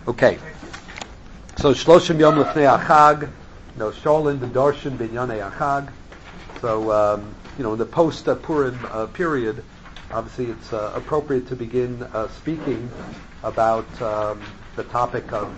Okay, so Shloshim Yom Lefnei Achag, Sholin the Darshan Binyanei Achag. So, in the post-Purim period, obviously it's appropriate to begin speaking about the topic of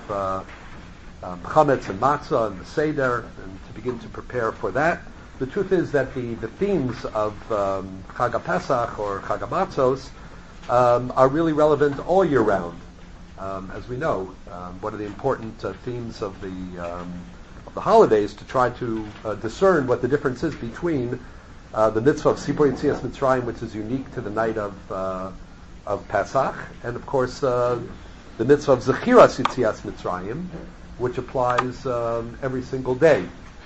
chametz and matzah and the seder, and to begin to prepare for that. The truth is that the themes of Chag HaPesach or Chag HaMatzos are really relevant all year round. As we know, one of the important themes of the holidays to try to discern what the difference is between the mitzvah of Sipur Yetzias Mitzrayim, which is unique to the night of Pesach, and of course the mitzvah of Zechiras Yetzias Mitzrayim, which applies every single day.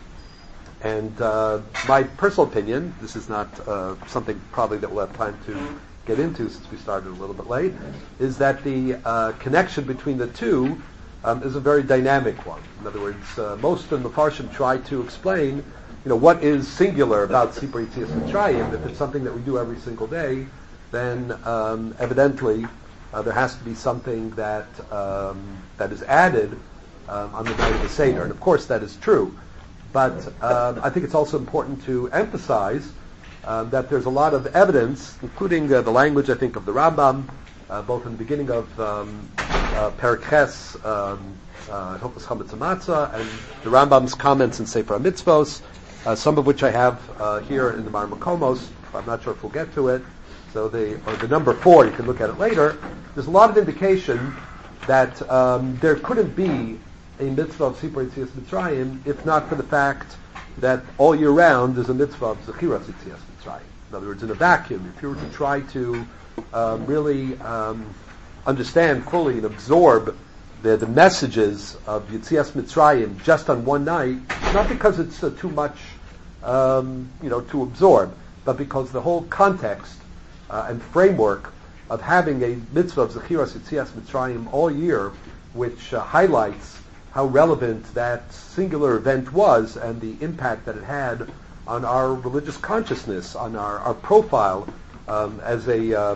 And my personal opinion, this is not something probably that we'll have time to get into since we started a little bit late, is that the connection between the two is a very dynamic one. In other words, most of the Mefarshim try to explain, what is singular about Sipur Yetzias Mitzrayim. If it's something that we do every single day, then evidently there has to be something that is added on the night of the Seder. And of course that is true. But I think it's also important to emphasize that there's a lot of evidence, including the language, I think, of the Rambam, both in the beginning of Perek Ches, Hilchos Chametz Matzah, and the Rambam's comments in Sefer HaMitzvos, some of which I have here in the Mar Makomos. I'm not sure if we'll get to it. So the number 4, you can look at it later. There's a lot of indication that there couldn't be a mitzvah of Sipur Yetzias Mitzrayim if not for the fact that all year round there's a mitzvah of Zechiras Yetzias Mitzrayim. In other words, in a vacuum, if you were to try to really understand fully and absorb the messages of Yetzias Mitzrayim just on one night, not because it's too much to absorb, but because the whole context and framework of having a mitzvah of Zechiras Yetzias Mitzrayim all year, which highlights how relevant that singular event was and the impact that it had on our religious consciousness, on our profile as a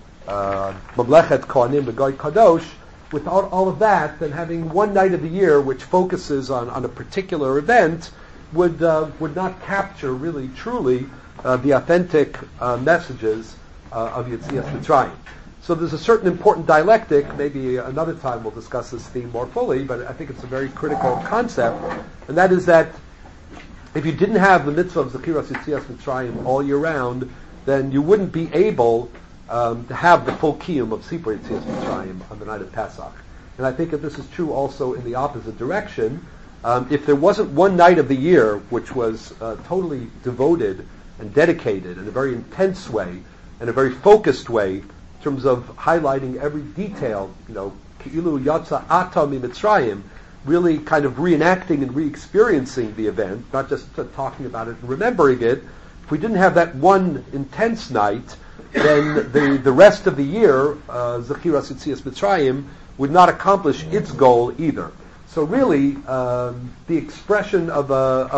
Mamlechet Kohanim Begoy Kadosh. Without all of that, then having one night of the year which focuses on a particular event would not capture really truly the authentic messages of Yetzias Mitzrayim. So there's a certain important dialectic. Maybe another time we'll discuss this theme more fully, but I think it's a very critical concept, and that is that if you didn't have the mitzvah of Zechiras Yetzias Mitzrayim all year round, then you wouldn't be able to have the full kiyum of Sipur Yetzias Mitzrayim on the night of Pesach. And I think that this is true also in the opposite direction. If there wasn't one night of the year which was totally devoted and dedicated in a very intense way, in a very focused way, in terms of highlighting every detail, Ki'ilu Yatsa Ata Mitzrayim, really kind of reenacting and re-experiencing the event, not just talking about it and remembering it. If we didn't have that one intense night, then the rest of the year, Zechiras Yetzias Mitzrayim, would not accomplish its goal either. So really, the expression of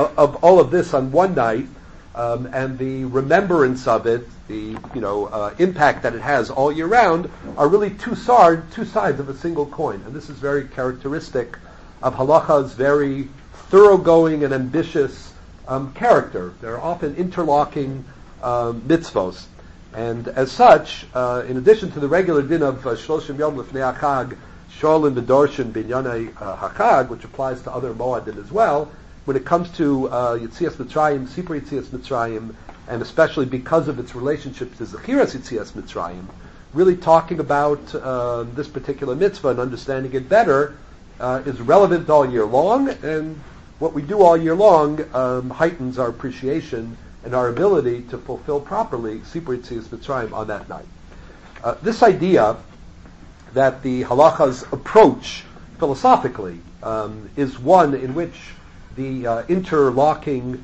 all of this on one night, and the remembrance of it, the impact that it has all year round, are really two sides of a single coin. And this is very characteristic of halacha's very thoroughgoing and ambitious character. They're often interlocking mitzvos. And as such, in addition to the regular din of Shloshim Yom Lefnei Achag, Sholin B'Dorshin Binyanei Hachag, which applies to other Moadim as well, when it comes to Yetzias Mitzrayim, Sipur Yetzias Mitzrayim, and especially because of its relationship to Zechiras Yetzias Mitzrayim, really talking about this particular mitzvah and understanding it better is relevant all year long, and what we do all year long heightens our appreciation and our ability to fulfill properly Sipur Yetzias Mitzrayim on that night. This idea that the halacha's approach philosophically is one in which the interlocking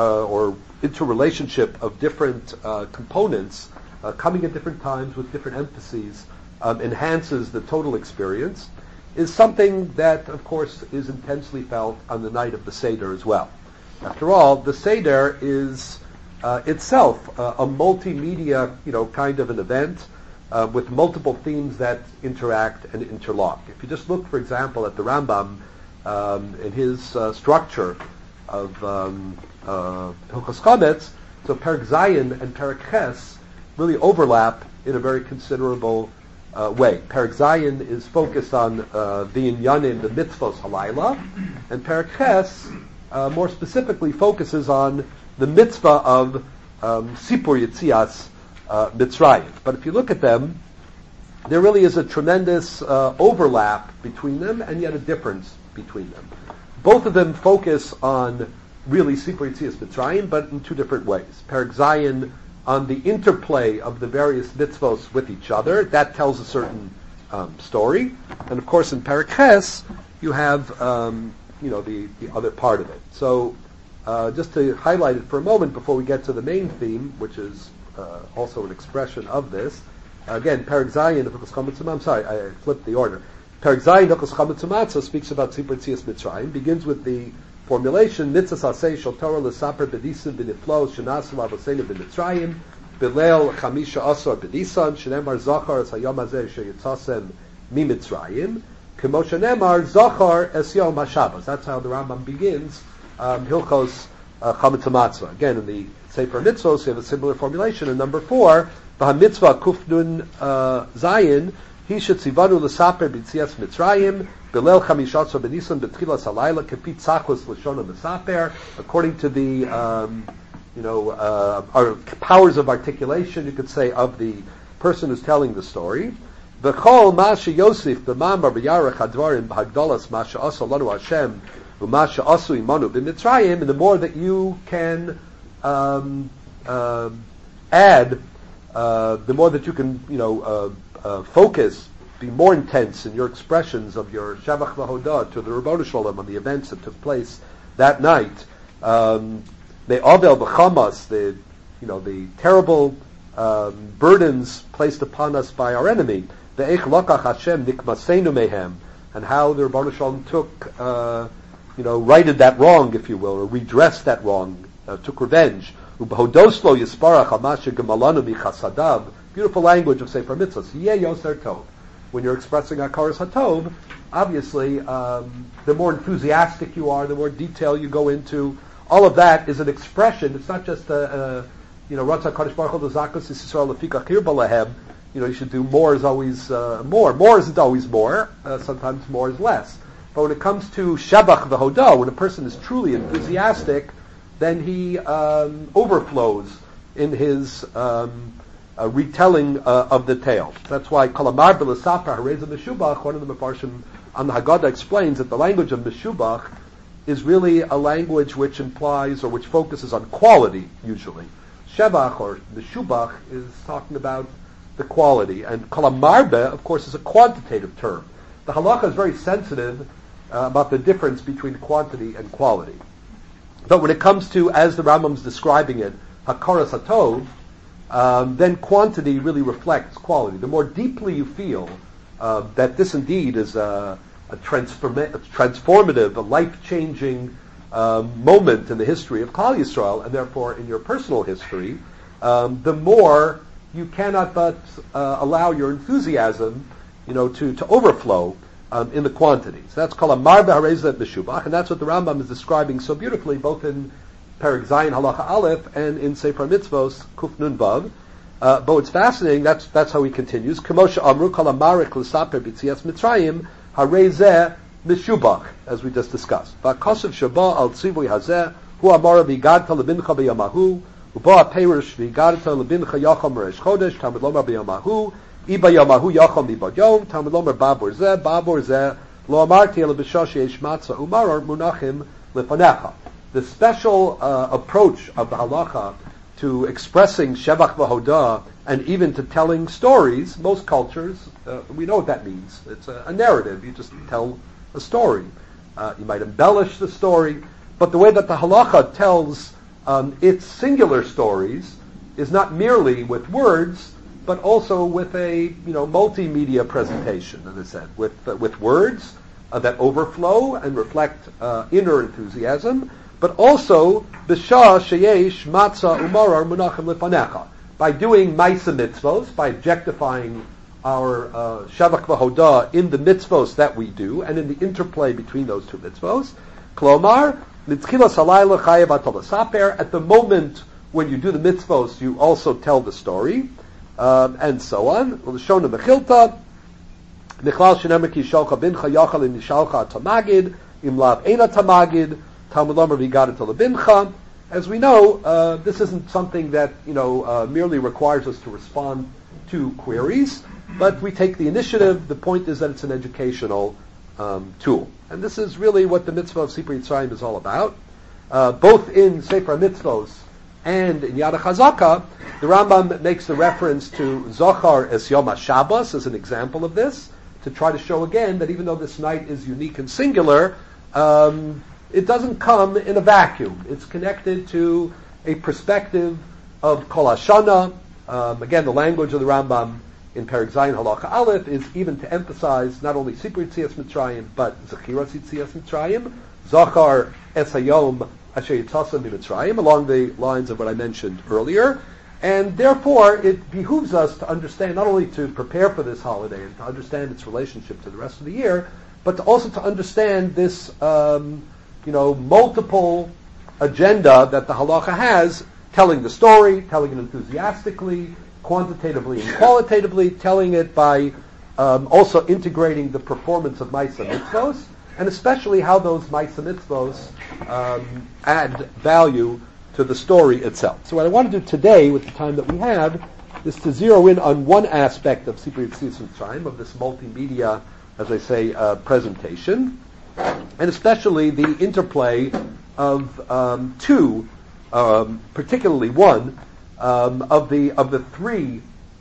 or interrelationship of different components coming at different times with different emphases enhances the total experience, is something that, of course, is intensely felt on the night of the Seder as well. After all, the Seder is itself a multimedia, kind of an event. with multiple themes that interact and interlock. If you just look, for example, at the Rambam in his structure of Hilchos Chametz, so Perek Zayin and Perek Ches really overlap in a very considerable way. Perek Zayin is focused on the inyanim, the mitzvos halayla, and Perek Ches more specifically focuses on the mitzvah of Sipur Yetzias Mitzrayim. But if you look at them, there really is a tremendous overlap between them and yet a difference between them. Both of them focus on really Sipur Yetzias Mitzrayim, but in two different ways. Perek Zayin on the interplay of the various mitzvos with each other. That tells a certain story. And of course in Perek Ches, you have the other part of it. So just to highlight it for a moment before we get to the main theme, which is also an expression of this. Again, Perek Zayin of Hilchos Chametz, I'm sorry, I flipped the order. Perek Zayin of Hilchos Chametz speaks about Sipur Yetzias Mitzrayim, begins with the formulation, Mitzvah Aseh Shel Torah L'Saper B'Nisim B'Niflos Shenasu Avosenu B'Mitzrayim B'Leil Chamisha Asor B'Nisan Shenemar Zachar Es Hayom Hazeh Sheyitzasem MiMitzrayim K'mo Shenemar Zachar Es Yom HaShabbos. That's how the Rambam begins Hilchos Chametz. Again, in the Sefer Mitzvos, you have a similar formulation. And number 4, B'Ha Mitzvah Kufnun Zayin Hi Shetzivanu L'Saper B'Tzias Mitzrayim B'Leil Chamishatzo B'Nisan B'Tchilas Halayla Kepit Tzachos L'Shon Mesaper. According to the our powers of articulation, you could say, of the person who's telling the story. V'chol Masha Yosef B'Mamar B'Yarech Hadvarim B'Hagdolas Masha Asa Lanu Hashem U'Masha Asu Imanu B'Mitzrayim. And the more that you can add, the more that you can focus, be more intense in your expressions of your Shavach V'Hodah to the Ribbono Shel Olam on the events that took place that night. The Avel B'Chamas, the terrible burdens placed upon us by our enemy. The Eich Lokach Hashem Nikmasenu Mehem, and how the Ribbono Shel Olam took, righted that wrong, if you will, or redressed that wrong, took revenge. U'B'Hodoslo Yisparach Hamashe Gemalanu Michasadav. Beautiful language of Sefer Mitzvos. Yeh Yoser Tov. When you're expressing Hakaras HaTov, obviously, the more enthusiastic you are, the more detail you go into. All of that is an expression. It's not just Ratzah Kadosh Baruch Hu L'Zakos Yisrael Lefikach Hirba Lahem. You should do more is always more. More isn't always more. Sometimes more is less. But when it comes to Shabach V'Hodah, when a person is truly enthusiastic, then he overflows in his retelling of the tale. That's why Kalamar B'Lasapar Hareza Meshubach, one of the Mefarshim on the Haggadah, explains that the language of Meshubach is really a language which implies or which focuses on quality, usually. Shevach or Meshubach is talking about the quality, and Kalamarbe, of course, is a quantitative term. The Halacha is very sensitive about the difference between quantity and quality. But when it comes to, as the Rambam is describing it, Hakaras HaTov, then quantity really reflects quality. The more deeply you feel that this indeed is a transformative, a life-changing moment in the history of Klal Yisrael, and therefore in your personal history, the more you cannot but allow your enthusiasm, to overflow in the quantities. That's called a Mar B'Harezet Meshubach, and that's what the Rambam is describing so beautifully, both in Perek Zayin Halacha Aleph and in Sefer Mitzvos Kuf Nun Vav. But what's fascinating, that's how he continues. K'moshe Amru Kol Amarek L'Saper B'Tzias Mitzrayim Harezeh Meshubach, as we just discussed. V'Kosev Shaba Al Tzivui Hazeh Hu Amara V'Gadta Lebincha B'Yamahu U'Ba Perush V'Gadta Lebincha Yacham Resh Chodesh Talmud Lomar B'Yamahu Iba Yamahu Yacham Iba Yom Talmud Lomar Babor Zeh Lo Amarti El B'Shosh Yesh Matzah Umaror Munachim Lefanecha. The special approach of the halacha to expressing Shevach V'Hodah and even to telling stories, most cultures, we know what that means. It's a narrative. You just tell a story. You might embellish the story, but the way that the halacha tells its singular stories is not merely with words, but also with a multimedia presentation, as I said, with words that overflow and reflect inner enthusiasm, but also b'shah sheyesh matzah umarar munachim lefanecha, by doing Maisa mitzvos, by objectifying our Shavak v'Hodah in the mitzvos that we do, and in the interplay between those two mitzvos. Klomar, Nitzchilas halayla chayav atol saper. At the moment when you do the mitzvos, you also tell the story, and so on. L'shona mechilta, Nichlal shenemer ki shalcha bincha yachal in nishalcha tamagid, im lav eina tamagid, Talmud Lomar v'gada to lebincha. As we know, this isn't something that merely requires us to respond to queries, but we take the initiative. The point is that it's an educational tool, and this is really what the mitzvah of Sipur Yitzrayim is all about. Both in Sefer Mitzvos and in Yad HaChazaka, the Rambam makes the reference to Zohar as Yom HaShabbos as an example of this, to try to show again that even though this night is unique and singular, it doesn't come in a vacuum. It's connected to a perspective of Kol Hashana. Again, the language of the Rambam in Perek Zayin Halacha Aleph is even to emphasize not only Sipur Yitzias Mitzrayim, but Zechiras Yitzias Mitzrayim, Zachar Es Hayom Asher Yitzasa Mitzrayim, along the lines of what I mentioned earlier. And therefore, it behooves us to understand, not only to prepare for this holiday and to understand its relationship to the rest of the year, but to also to understand this, multiple agenda that the halacha has, telling the story, telling it enthusiastically, quantitatively and qualitatively, telling it by also integrating the performance of Maisa Mitzvos, and especially how those Maisa Mitzvos add value to the story itself. So what I want to do today, with the time that we have, is to zero in on one aspect of Sipur Yitzias Mitzrayim, of this multimedia, as I say, presentation, and especially the interplay of two, particularly one, of the three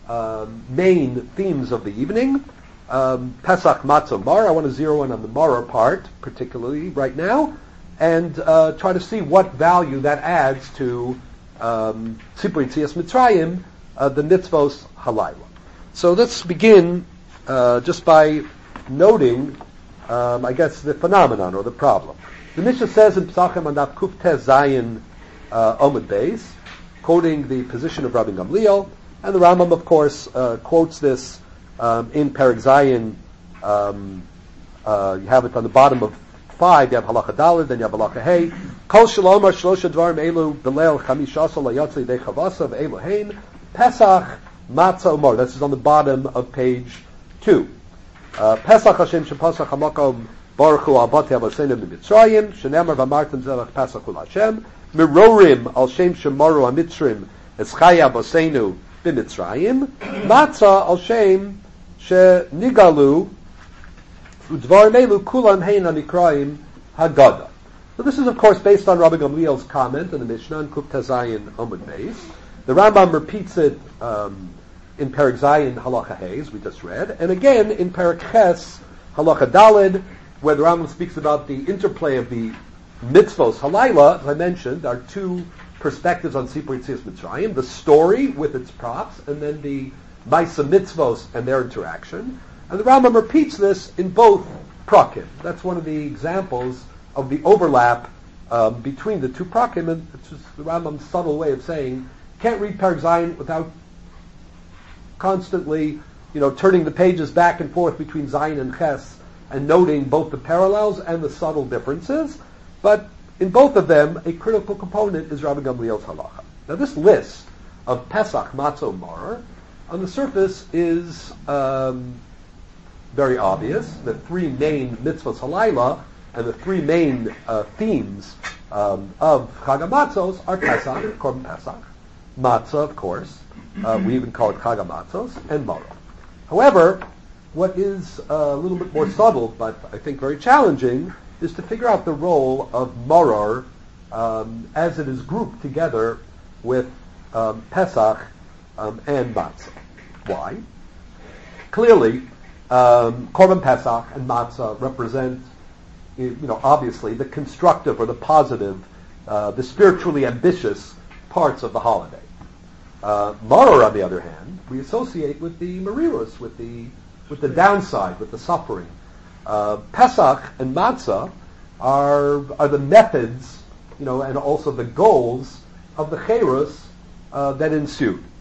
main themes of the evening, Pesach, Matzah, Mar. I want to zero in on the Maror part, particularly right now, and try to see what value that adds to Sipur Yitzias Mitzrayim, the mitzvos halayla. So let's begin just by noting, I guess, the phenomenon or the problem. The Mishnah says in Pesachim on Daf Kuf Tes Zayin Omid Beis, quoting the position of Rabbi Gamliel, and the Rambam, of course, quotes this in Perek Zayin. You have it on the bottom of 5. You have Halacha Daled, then you have Halacha Hey. Kol Shalomar Shlosha Dvarim Elu Belel Chamishasa Layatzi Dei Chavasa Ve'elu Hein Pesach Matzah Umar. This is on the bottom of page 2. Pesach Hashem Shepasach Hamakom Baruch Hu Al Batei Avosenu Mitzrayim Shenemar V'Amartem Zevach Pesach Ul Hashem Mirorim Al Shem Shemaru HaMitzrim Eschaya Avosenu B'Mitzrayim Matzah Al Shem Shenigalu Udvarim Elu Kulam Hein HaNikraim Haggadah. So this is, of course, based on Rabbi Gamliel's comment in the Mishnah in Kuf Tazayin Omid Beis. The Rambam repeats it in Perek Zayin Halacha Hey, as we just read, and again in Perek Ches Halacha Daled, where the Rambam speaks about the interplay of the mitzvos halayla. As I mentioned, there are two perspectives on Sipur Yitzias Mitzrayim: the story with its props, and then the Maisa Mitzvos and their interaction. And the Rambam repeats this in both prakim. That's one of the examples of the overlap between the two prakim, and it's just the Rambam's subtle way of saying, can't read Perek Zayin without constantly, turning the pages back and forth between Zayin and Ches and noting both the parallels and the subtle differences. But in both of them, a critical component is Rabbi Gamliel's halacha. Now, this list of Pesach, Matzah, Maror, on the surface is very obvious. The three main mitzvahs halayla and the three main themes of Chag HaMatzos are Pesach, Korban Pesach, Matzah, of course. We even call it Chag HaMatzos, and Maror. However, what is a little bit more subtle, but I think very challenging, is to figure out the role of Maror as it is grouped together with Pesach and Matzah. Why? Clearly, Korban Pesach and Matzah represent, obviously the constructive or the positive, the spiritually ambitious parts of the holiday. Maror, on the other hand, we associate with the Mariros, with the downside, with the suffering. Pesach and Matzah are the methods, and also the goals of the Cherus that ensued.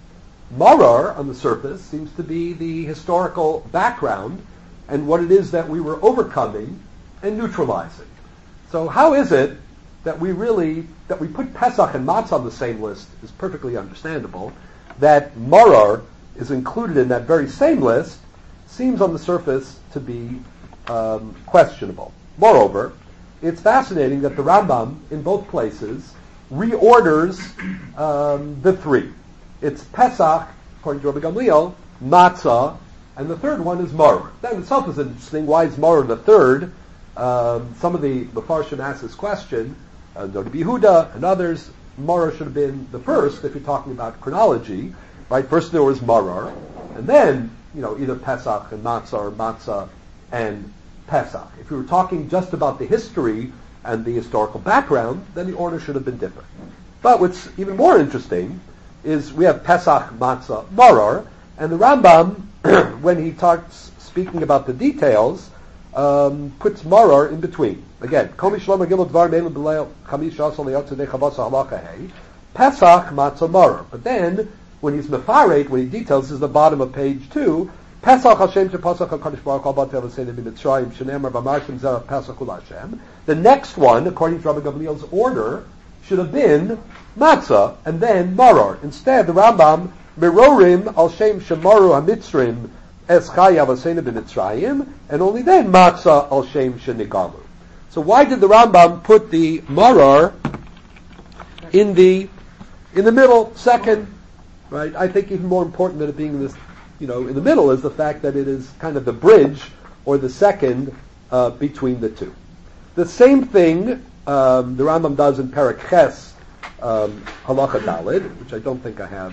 Maror, on the surface, seems to be the historical background and what it is that we were overcoming and neutralizing. So how is it that we put Pesach and Matzah on the same list is perfectly understandable. That Maror is included in that very same list seems on the surface to be questionable. Moreover, it's fascinating that the Rambam, in both places, reorders the three. It's Pesach, according to Rabbi Gamliel, Matzah, and the third one is Maror. That in itself is interesting. Why is Maror the third? Some of the Mefarshim ask this question, Rabbi Yehuda and others. Maror should have been the first if you're talking about chronology, right? First there was Maror, and then, either Pesach and Matzah or Matzah and Pesach. If we were talking just about the history and the historical background, then the order should have been different. But what's even more interesting is we have Pesach, Matzah, Maror, and the Rambam, when he starts speaking about the details, puts Maror in between. Again, Pesach, Matzah, Maror. But then, when he's mefaret, when he details, this is the bottom of page 2, Pesach Hashem Pesach HaKadosh Baruch Hu Batel V'Seinu B'Mitzrayim Shenemar V'Martim Zerach Pesach Ul Hashem. The next one, according to Rabbi Gamliel's order, should have been Matzah and then Maror. Instead, the Rambam Merorim Al Shem Shemaru HaMitzrim Es Chaya V'Seinu B'Mitzrayim, and only then Matzah Al Shem Shenigalu. So why did the Rambam put the Maror in the middle, second? Right? I think even more important than it being this, in the middle is the fact that it is kind of the bridge or the second between the two. The same thing the Rambam does in Perek Ches, Halacha Dalid, which I don't think I have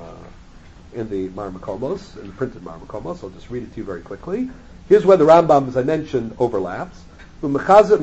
in the Mar Makomos, in the printed Mar Makomos. I'll just read it to you very quickly. Here's where the Rambam, as I mentioned, overlaps. Mechazer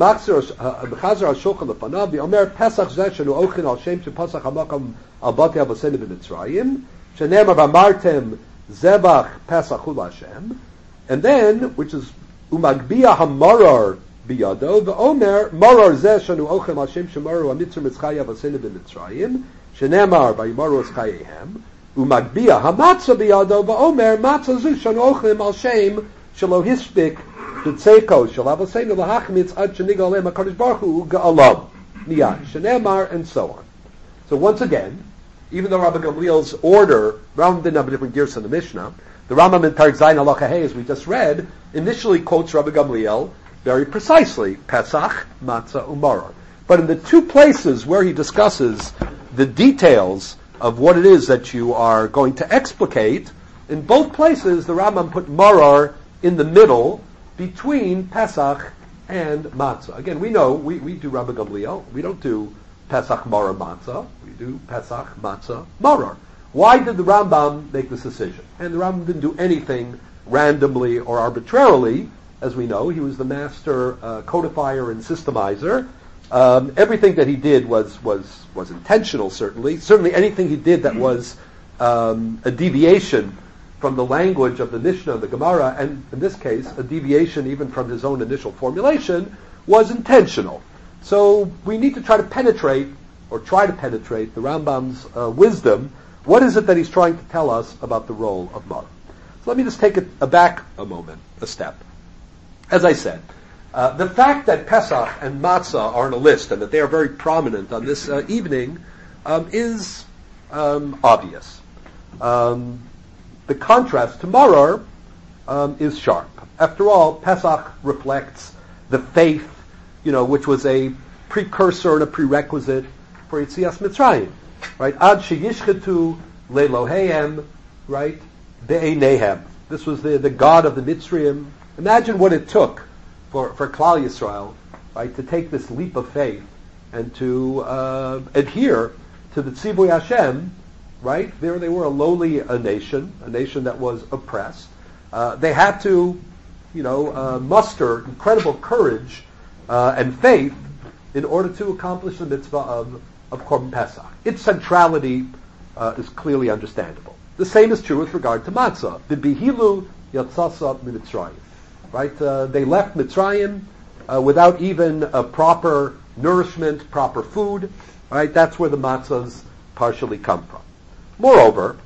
al shulchan lefanav v'omer Pesach zeh shenu ochin al shem shepasach hamakam al batei avosenu b'Mitzrayim shenemar v'amartem zebach Pesach hu Hashem, and then, which is umagbia hamarar biyado v'omer marar zeh shenu ochin al shem shemaru hamitzur mitzchaya avosenu b'Mitzrayim shenemar v'yimaru eschayehem umagbia hamatzah biyado v'omer matzah zu shenu ochin al shem shelo hispik B'tzeiko shalavosenu lahachmitz ad shenigal alem HaKadosh Baruch Hu ga'alam miyad shenemar, and so on. So once again, even though Rabbi Gamliel's order, Rambam didn't have a different gears in the Mishnah, the Rambam in Perek Zayin Halacha Hey, as we just read, initially quotes Rabbi Gamliel very precisely, Pesach, Matzah, Umaror. But in the two places where he discusses the details of what it is that you are going to explicate, in both places the Rambam put Maror in the middle, between Pesach and Matzah. Again, we know, we do Rabbi Gamliel. We don't do Pesach, Maror, Matzah. We do Pesach, Matzah, Maror. Why did the Rambam make this decision? And the Rambam didn't do anything randomly or arbitrarily. As we know, he was the master codifier and systemizer. Everything that he did was intentional, certainly. Certainly anything he did that was a deviation from the language of the Mishnah, the Gemara, and in this case, a deviation even from his own initial formulation, was intentional. So we need to try to penetrate the Rambam's wisdom. What is it that he's trying to tell us about the role of Maror? So let me just take it back a step. As I said, the fact that Pesach and Matzah are on a list and that they are very prominent on this evening is obvious. The contrast to Maror is sharp. After all, Pesach reflects the faith, which was a precursor and a prerequisite for Yetzias Mitzrayim, right? Ad sheyishchetu leeloheim, right? Be'einehem. This was the God of the Mitzrayim. Imagine what it took for Klal Yisrael, right, to take this leap of faith and to adhere to the Tzivui Hashem. Right? There they were, a nation that was oppressed. They had to, muster incredible courage and faith in order to accomplish the mitzvah of Korban Pesach. Its centrality is clearly understandable. The same is true with regard to matzah. The bihilu yatzasa mitzrayim. Right? They left Mitzrayim without even a proper nourishment, proper food. Right? That's where the matzahs partially come from. Moreover,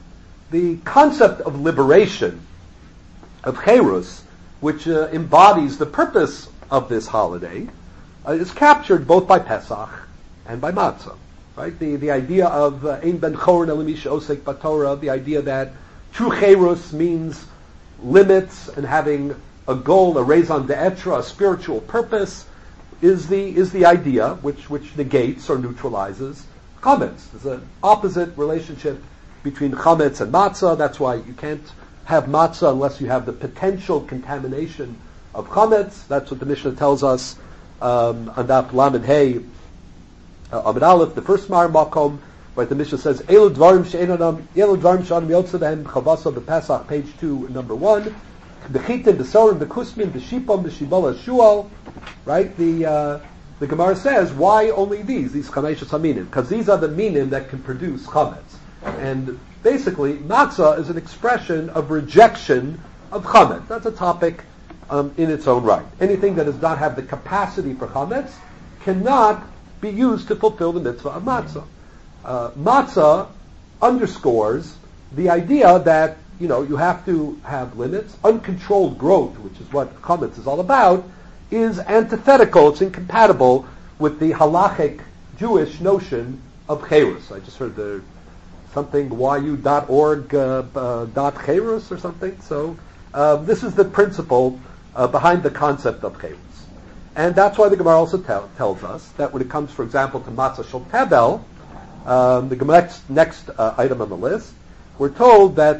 the concept of liberation, of Cherus, which embodies the purpose of this holiday, is captured both by Pesach and by Matzah. Right? The idea of Ein ben chorin el misha osek b'Torah, the idea that true Cherus means limits and having a goal, a raison d'etre, a spiritual purpose, is the idea which negates or neutralizes chametz. There's an opposite relationship between chametz and matzah. That's why you can't have matzah unless you have the potential contamination of chametz. That's what the Mishnah tells us on Daf Lamed Hey Amid Aleph, the first Mar Makom, where the Mishnah says, Elu dvarim she'enanam yotze behem chavasa b'Pesach, page 2, number 1. B'chitim, b'sorim, b'kusmin, b'shipam, b'shibol shual. Right? The Gemara says, why only these chameshus haminim? Because these are the minim that can produce chametz. And basically, matzah is an expression of rejection of chametz. That's a topic in its own right. Anything that does not have the capacity for chametz cannot be used to fulfill the mitzvah of matzah. Matzah underscores the idea that you have to have limits. Uncontrolled growth, which is what chametz is all about, is antithetical. It's incompatible with the halachic Jewish notion of cherus. I just heard something yu.org .cherus or something. So this is the principle behind the concept of cherus. And that's why the Gemara also tells us that when it comes, for example, to matzah shel tevel, the next item on the list, we're told that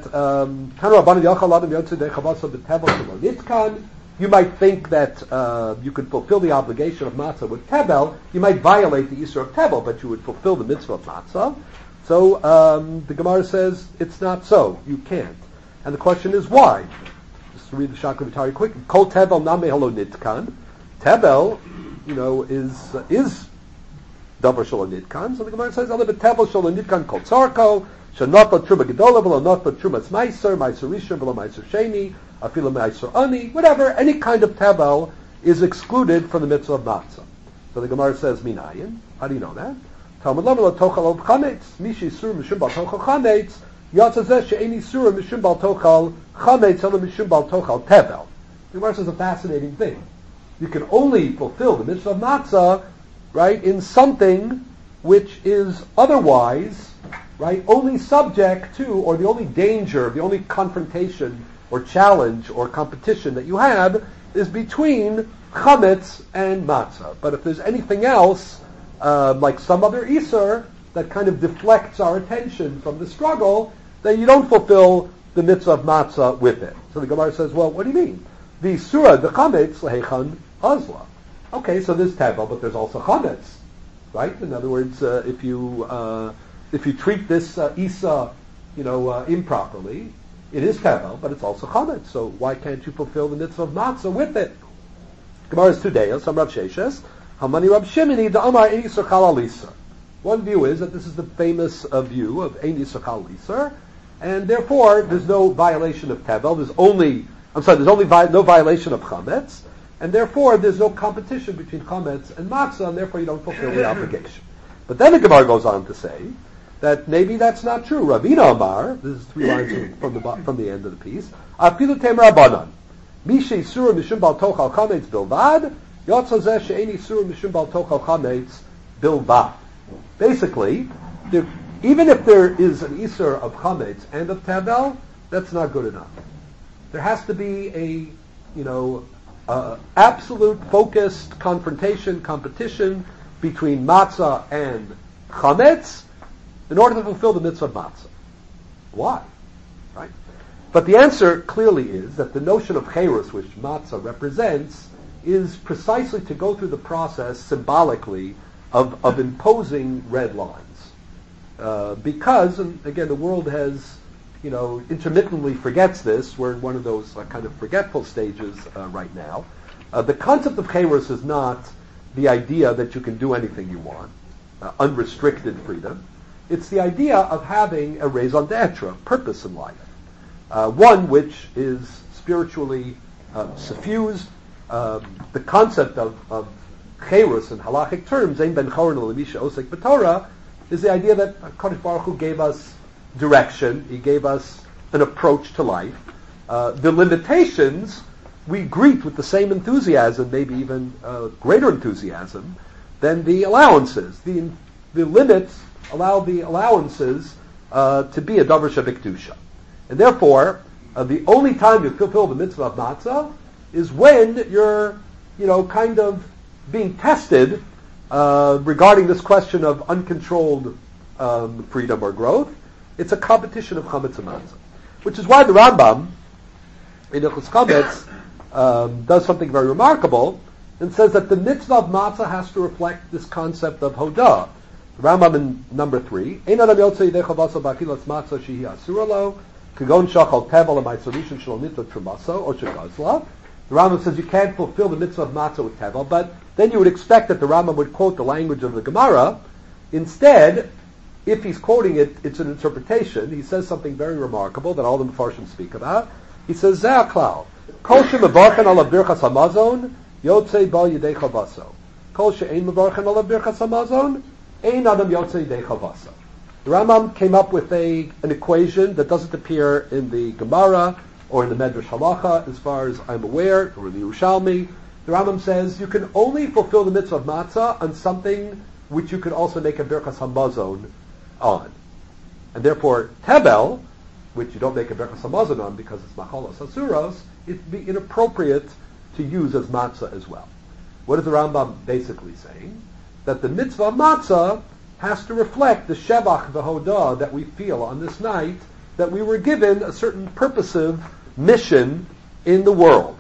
you might think that you could fulfill the obligation of matzah with tevel. You might violate the Isur of tevel, but you would fulfill the mitzvah of matzah. So the Gemara says it's not so. You can't. And the question is why? Just to read the Shakla V'Tari quick. Kol tevel name halo nitkan. Tevel, is davar shelo nitkan. So the Gemara says, "Other tevel shelo nitkan kol tzarko, shenot lo truma gedola, v'lo not lo trumas meiser rishon, v'lo meiser sheni, afilu meiser ani, whatever. Any kind of tevel is excluded from the mitzvah of matzah." So the Gemara says, "Minayin." How do you know that? Talmud lama lo tochal ob chametz, mishi sur mishum bal tochal chametz, yatsa zeh she'eni sur mishum bal tochal chametz, elo mishum bal tochal tevel. The Gemara says a fascinating thing. You can only fulfill the mitzvah of matzah, right, in something which is otherwise, right, only subject to, or the only danger, the only confrontation or challenge or competition that you have is between chametz and matzah. But if there's anything else, like some other isur that kind of deflects our attention from the struggle, then you don't fulfill the mitzvah of matzah with it. So the Gemara says, well, what do you mean? The surah, the chametz, lehechan azla. Okay, so there's tevel, but there's also chametz, right? In other words, if you treat this isa, improperly, it is tevel, but it's also chametz. So why can't you fulfill the mitzvah of matzah with it? Gemara is 2 days. Some Rav Sheshes, Hamani Rav Shimini, the Amar Ein Yisur Chal Al Isur. One view is that this is the famous view of Ein Yisur Chal Al Isur, and therefore there's no violation of tevel. There's only no violation of chametz, and therefore there's no competition between chametz and matzah, and therefore you don't fulfill the obligation. But then the Gemara goes on to say that maybe that's not true. Ravina Amar, this is 3 lines from the end of the piece, Afilu Tem Rabbanan, Mishe Surah Mishum Bal Tochal Chametz Bilvad, Yotza Zeh She'eni Surah Mishum Bal Tochal Chametz Bilvad. Basically, even if there is an Isur of chametz and of tevel, that's not good enough. There has to be a absolute focused competition between matzah and chametz in order to fulfill the mitzvah of matzah. Why? Right? But the answer clearly is that the notion of cherus, which matzah represents, is precisely to go through the process symbolically of imposing red lines. Because, and again, the world has intermittently forgets this. We're in one of those kind of forgetful stages right now. The concept of cherus is not the idea that you can do anything you want, unrestricted freedom. It's the idea of having a raison d'etre, purpose in life, one which is spiritually suffused. The concept of cherus in halachic terms, ein ben chorin l'misha osek b'Torah, is the idea that HaKadosh Baruch Hu gave us direction. He gave us an approach to life. The limitations we greet with the same enthusiasm, maybe even greater enthusiasm, than the allowances. The limits allow the allowances to be a davar shebikdusha. And therefore, the only time you fulfill the mitzvah of matzah is when you're, kind of being tested regarding this question of uncontrolled freedom or growth. It's a competition of chametz and matzah, which is why the Rambam in Hilchos Chametz does something very remarkable and says that the mitzvah of matzah has to reflect this concept of hodah. The Rambam in number 3, Ein adam yotzei yedei chavaso b'akilas matzah shehi asura lo, kagon shachal tevel l'maitzah shelo nitla trumaso or shegazla. The Rambam says you can't fulfill the mitzvah of matzah with tevel, but then you would expect that the Rambam would quote the language of the Gemara. Instead, if he's quoting it, it's an interpretation. He says something very remarkable that all the Mefarshim speak about. He says, Zeh klal, kol shemevarchen alav birchas hamazon, yotzei bal yedei chavaso. Kol she'ein mevarchen alav birchas hamazon, ein adam yotzei yedei chavaso. The Rambam came up with an equation that doesn't appear in the Gemara or in the Medrash Halacha, as far as I'm aware, or in the Yerushalmi. The Rambam says you can only fulfill the mitzvah of matzah on something which you could also make a birchas hamazon on. And therefore, tebel, which you don't make a berachas hamazon on because it's machalos asuros, it'd be inappropriate to use as matzah as well. What is the Rambam basically saying? That the mitzvah of matzah has to reflect the shevach, the hodah that we feel on this night, that we were given a certain purposive mission in the world.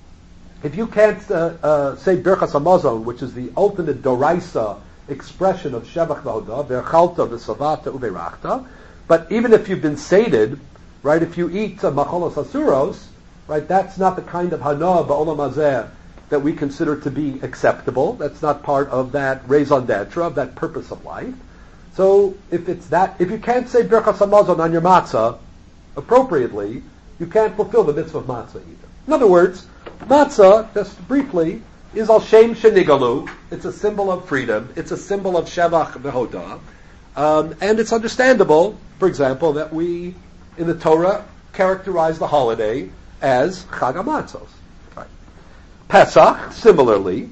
If you can't say berachas hamazon, which is the ultimate doraisa expression of shevach v'hodah, v'erchalta v'savata u'verachta, but even if you've been sated, right, if you eat machalos asuros, right, that's not the kind of hana ba'olam hazeh that we consider to be acceptable. That's not part of that raison d'etre, of that purpose of life. So if you can't say birchas hamazon on your matzah appropriately, you can't fulfill the mitzvah of matzah either. In other words, matzah, just briefly, is al shem shenigalu. It's a symbol of freedom. It's a symbol of shevach v'hodah. And it's understandable, for example, that we, in the Torah, characterize the holiday as Chag HaMatzos. Right. Pesach, similarly,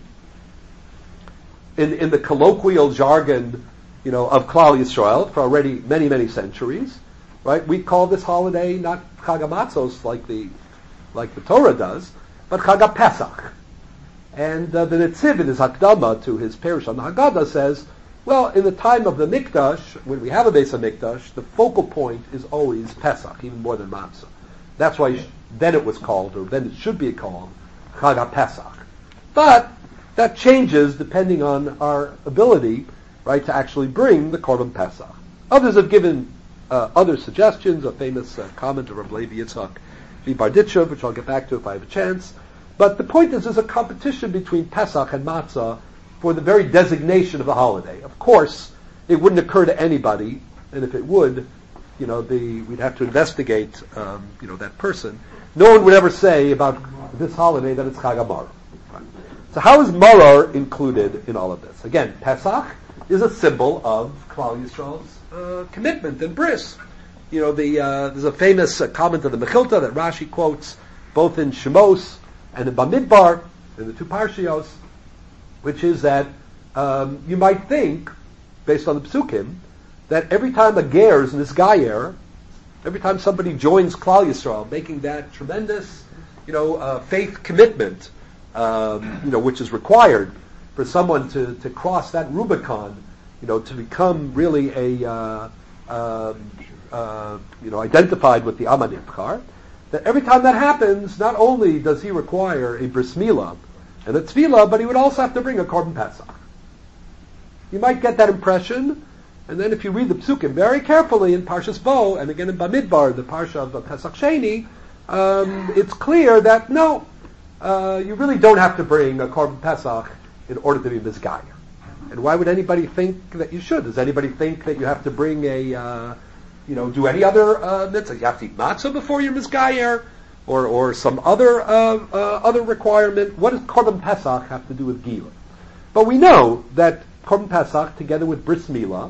in the colloquial jargon, of Klal Yisrael for already many, many centuries, right? We call this holiday not Chag HaMatzos like the Torah does, but Chag HaPesach. And the Netziv in his Hakdama to his Perush on the Haggadah says, well, in the time of the Mikdash, when we have a Beis HaMikdash, the focal point is always Pesach, even more than Matzah. That's why then it was called, or then it should be called, Chag HaPesach. But that changes depending on our ability, right, to actually bring the Korban Pesach. Others have given other suggestions, a famous comment of Rav Levi Yitzchak Barditchev, which I'll get back to if I have a chance. But the point is, there's a competition between Pesach and Matzah for the very designation of the holiday. Of course, it wouldn't occur to anybody, and if it would, we'd have to investigate, that person. No one would ever say about this holiday that it's Chag HaMaror. Right. So how is Maror included in all of this? Again, Pesach is a symbol of Klal Yisrael's commitment and bris. There's a famous comment of the Mechilta that Rashi quotes both in Shemos and in Bamidbar, in the two Parshios, which is that you might think, based on the Psukim, that every time a ger is nisgayer, every time somebody joins Klal Yisrael, making that tremendous, faith commitment, which is required for someone to cross that Rubicon, to become really identified with the Am HaNibchar, that every time that happens, not only does he require a bris milah and a tefillah, but he would also have to bring a korban pesach. You might get that impression, and then if you read the psukim very carefully in Parshas Bo, and again in Bamidbar, the parsha of Pesach Sheni, it's clear that no, you really don't have to bring a korban pesach in order to be mizgayer. And why would anybody think that you should? Does anybody think that you have to bring do any other mitzvah? You have to eat matzah before you're mizgayer, or some other requirement? What does korban pesach have to do with gila? But we know that korban pesach, together with bris milah,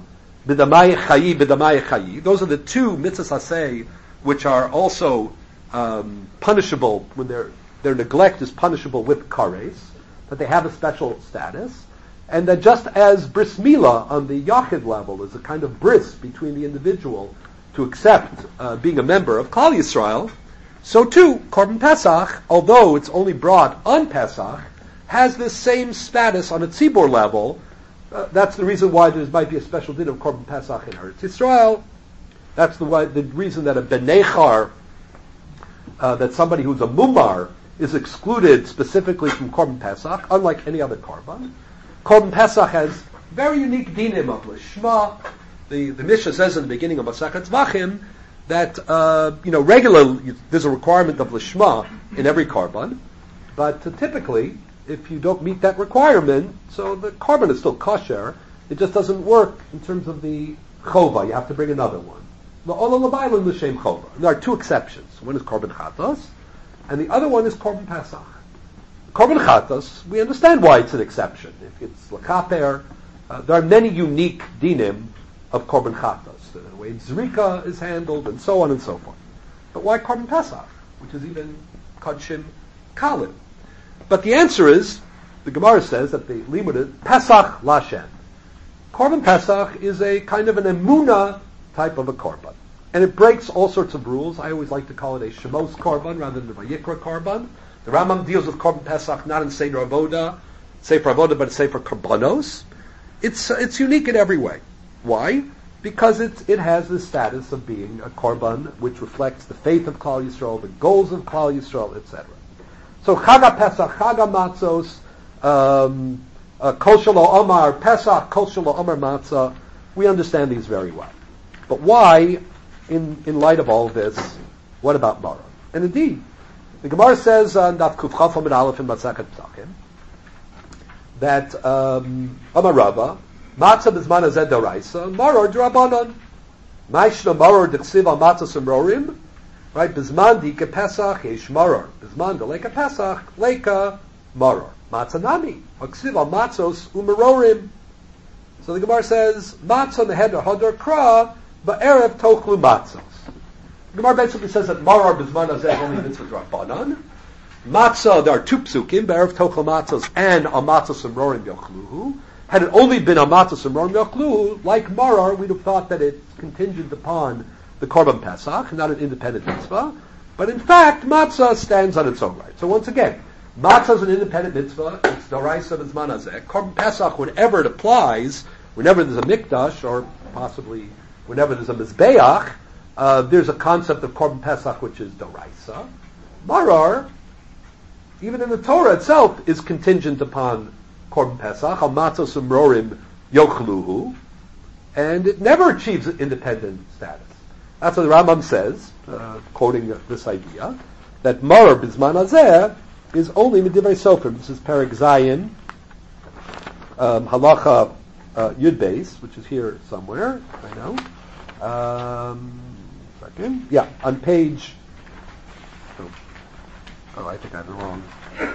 b'damai chayi. Those are the two mitzvahs aseh which are also punishable when their neglect is punishable with kares, that they have a special status, and that just as bris milah on the yachid level is a kind of bris between the individual to accept being a member of Klal Yisrael, so too Korban Pesach, although it's only brought on Pesach, has this same status on a tzibur level. That's the reason why there might be a special din of Korban Pesach in Eretz Yisrael. That's the reason that a benechar, that somebody who's a mumar, is excluded specifically from Korban Pesach, unlike any other Korban. Korban Pesach has very unique dinim of lishma. The Mishnah says in the beginning of Masachet Zvachim that regularly there's a requirement of lishma in every Korban, but typically, if you don't meet that requirement, so the Korban is still kosher, it just doesn't work in terms of the chova. You have to bring another one. There are two exceptions. One is Korban Chatos, and the other one is Korban Pesach. Korban Chatos, we understand why it's an exception. If it's Lakaper, there are many unique dinim of Korban Chatos. The way Zrika is handled, and so on and so forth. But why Korban Pesach, which is even Kodshim Kalim? But the answer is, the Gemara says that the limud is Pesach Lashem. Korban Pesach is a kind of an emuna type of a korban. And it breaks all sorts of rules. I always like to call it a Shemos korban rather than a Vayikra korban. The Rambam deals with Korban Pesach not in Sefer Avoda, but Sefer Korbanos. It's unique in every way. Why? Because it has the status of being a korban which reflects the faith of Klal Yisrael, the goals of Klal Yisrael, etc. So Chag Pesach, Chag Matzos, Kol Shelo Omar Pesach, Kol Shelo Omar Matzah, we understand these very well. But why, in light of all this, what about Maror? And indeed, the Gemara says on Daf Kuf Chaf Amud Aleph in Masachet Pesachim that Amar Rava Matzah b'zman hazeh d'oraisa, Maror d'Rabbanan. Ma'ishna Maror d'chsiv al matzah semrorim. Right, b'zman dika Pesach yesh Maror. B'zman d'leika Pesach leika Maror. Matzah nami. Ha'chsiv al matzos u'merorim. So the Gemara says matzah meheder hadar kra ba'erev tochlu matzos. The Gemara basically says that Maror b'zman hazeh only mitzvah d'Rabbanan. Matzah, there are two psukim, ba'erev tochlu matzos and al matzos semrorim yochluhu. Had it only been a matzah semron yochlu, like Maror, we'd have thought that it's contingent upon the Korban Pesach, not an independent mitzvah. But in fact, matzah stands on its own right. So once again, matzah is an independent mitzvah. It's d'oraisa b'zman hazeh. Korban Pesach, whenever it applies, whenever there's a mikdash, or possibly whenever there's a mizbeach, there's a concept of Korban Pesach which is d'oraisa. Maror, even in the Torah itself, is contingent upon Korban Pesach, al matzah semrorim yochluhu, and it never achieves independent status. That's what the Rambam says, quoting this idea, that Maror b'zman hazeh is only midivrei Sofrim. This is Perek Zayin, Halacha Yud Beis, which is here somewhere, I know. Second. Yeah, on page... Oh, I think I have it wrong.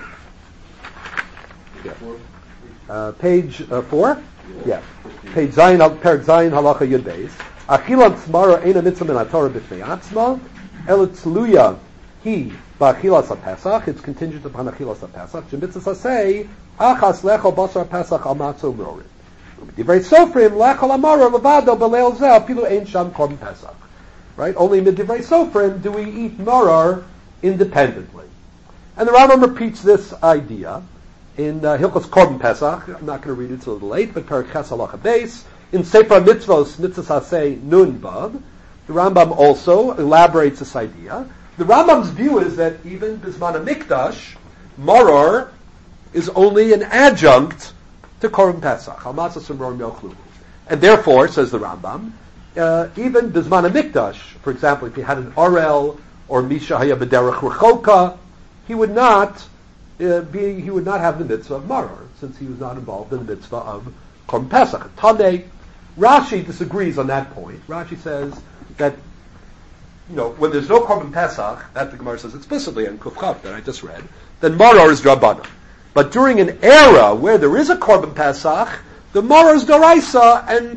Yeah. Page 4? Yeah. Page Zayin, Perek Zayin, Halacha Yud Beis. Achilat Maror eina mitzvah min haTorah b'fnei atzma, el tzluya hi ba'achilas haPesach. It's contingent upon achilas haPesach. Shemitzvah say achas lechol basar Pesach al matzah u'merorim. Divrei Sofrim lechol Maror levado b'leil zeh afilu ein sham Korban Pesach. Right? Only midivrei Sofrim do we eat Maror independently. And the Rambam repeats this idea in Hilchos Korban Pesach. I'm not going to read it, it's a little late, but Perek Ches Halacha Beis. In Sefer Mitzvos, Mitzvos Hasei Nun Bab, the Rambam also elaborates this idea. The Rambam's view is that even Bisman HaMikdash, Maror is only an adjunct to Korban Pesach. Al Matzah Semrorim Yochlu. And therefore, says the Rambam, even Bisman HaMikdash, for example, if he had an Orel or Misha Haya B'derech Rechoka, he would not have the mitzvah of Maror, since he was not involved in the mitzvah of Korban Pesach. Tanei, Rashi disagrees on that point. Rashi says that, when there's no Korban Pesach, that the Gemara says explicitly in Kuf Chav that I just read, then Maror is Drabanan. But during an era where there is a Korban Pesach, the Maror is Doraisa, and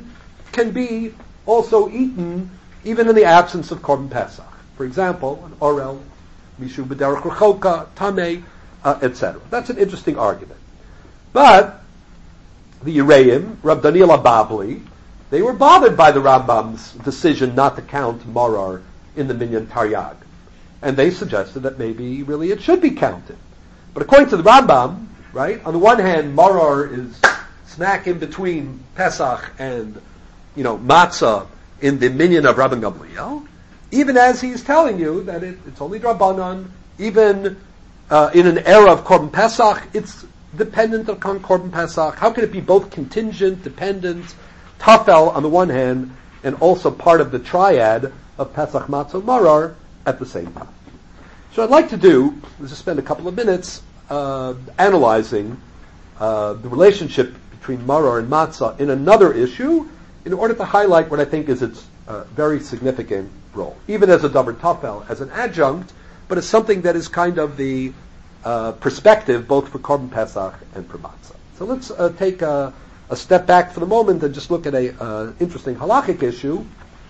can be also eaten even in the absence of Korban Pesach. For example, an orel, mishu b'derech rechoka, tameh, etc. That's an interesting argument. But the Yereim, Rab Daniel Ababli, they were bothered by the Rambam's decision not to count Marar in the Minyan Taryag. And they suggested that maybe really it should be counted. But according to the Rambam, right, on the one hand, Marar is smack in between Pesach and, Matzah in the Minyan of Rabban Gamliel, even as he's telling you that it's only Drabanan, even in an era of Korban Pesach, it's dependent upon Korban Pesach. How can it be both contingent, dependent, Tafel on the one hand, and also part of the triad of Pesach, Matzah, Marar at the same time? So I'd like to do is just spend a couple of minutes analyzing the relationship between Marar and Matzah in another issue in order to highlight what I think is its very significant role, even as a davar tafel, as an adjunct, but as something that is kind of the perspective both for Korban Pesach and for Matzah. So let's take a step back for the moment and just look at a interesting halachic issue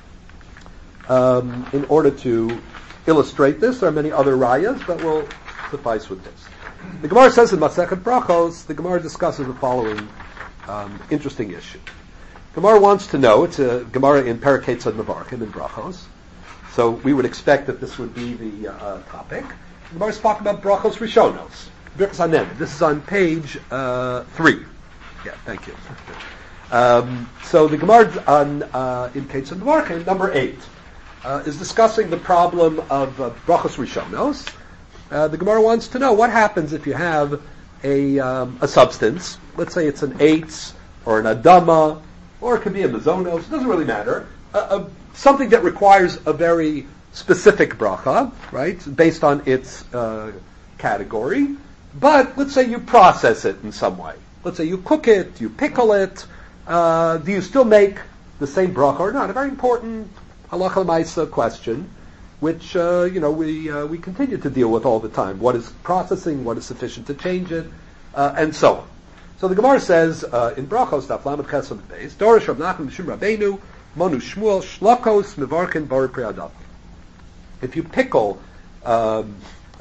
in order to illustrate this. There are many other rayas, but we'll suffice with this. The Gemara says in Masechet Brachos, the Gemara discusses the following interesting issue. Gemara wants to know, it's a Gemara in Perek Tzad Mevarchim in Brachos, so we would expect that this would be the topic. The Gemara is talking about Brachos Rishonos, Birkas Hanen. This is on page 3. Yeah, thank you. So the Gemara on in Tzad Mevarchim, number 8, is discussing the problem of Brachos Rishonos. The Gemara wants to know what happens if you have a substance, let's say it's an eitz or an adama, or it could be a mazonos, it doesn't really matter, something that requires a very specific bracha, right, based on its category, but let's say you process it in some way. Let's say you cook it, you pickle it, do you still make the same bracha or not? A very important halacha l'maisa question, which we continue to deal with all the time. What is processing? What is sufficient to change it? And so on. So the Gemara says in Brachos, Daf Lamed Chesed Beis, Dorish Rav Nachman Mishum Rabbeinu, Monu Shmuel, Shlokos Mevarkin Bari Pri Adama. If you pickle an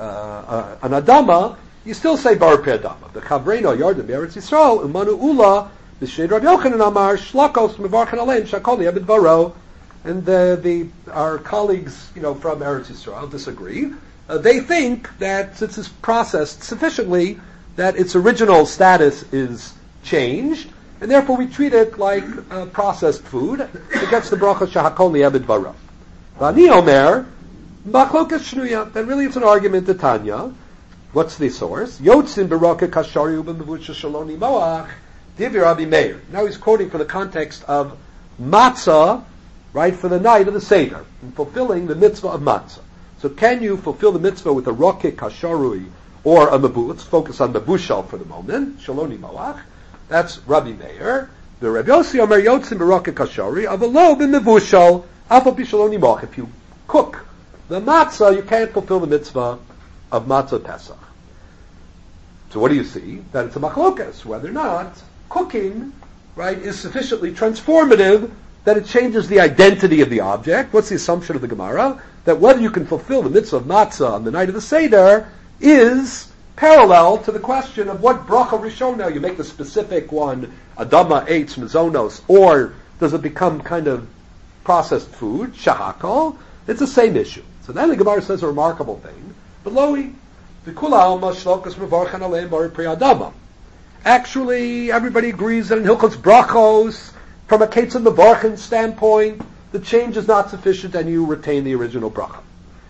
adama, you still say Bari Pri Adama. The Chavreino Yardim Eretz Yisrael Umanu Ula B'Shnei Rav Yochanan Amar Shlokos Mevarkin Alein Shakol Yabed Varo. And our colleagues, from Eretz Yisrael disagree. They think that since it's processed sufficiently, that its original status is changed, and therefore we treat it like processed food. It gets the bracha shahakol li'ebed bara. V'ani omer machlokas shnuya. Then really it's an argument to Tanya. What's the source? Yotzin baraka kashari u'b'mevusha shaloni moach divir Rabbi Meir. Now he's quoting from the context of matzah, right, for the night of the Seder, and fulfilling the mitzvah of matzah. So can you fulfill the mitzvah with a rokik kasharui or a mabu? Let's focus on mabushal for the moment. Shaloni moach. That's Rabbi Meir. The Rabbi Yossi Omer Yotzim b'rokik kasharui avalo b'mabushal afal b'shaloni moach. If you cook the matzah, you can't fulfill the mitzvah of matzah Pesach. So what do you see? That it's a machlokas, whether or not cooking, right, is sufficiently transformative that it changes the identity of the object. What's the assumption of the Gemara? That whether you can fulfill the mitzvah of matzah on the night of the Seder is parallel to the question of what bracha rishona, you make the specific one, adama, eitz, mazonos, or does it become kind of processed food, shahakol? It's the same issue. So then the Gemara says a remarkable thing, but loi, v'kula alma shlokas mevarchan aleim bari pri adama. Actually, everybody agrees that in Hilchos Brachos, from a Ketzad Mevarchin standpoint, the change is not sufficient and you retain the original bracha.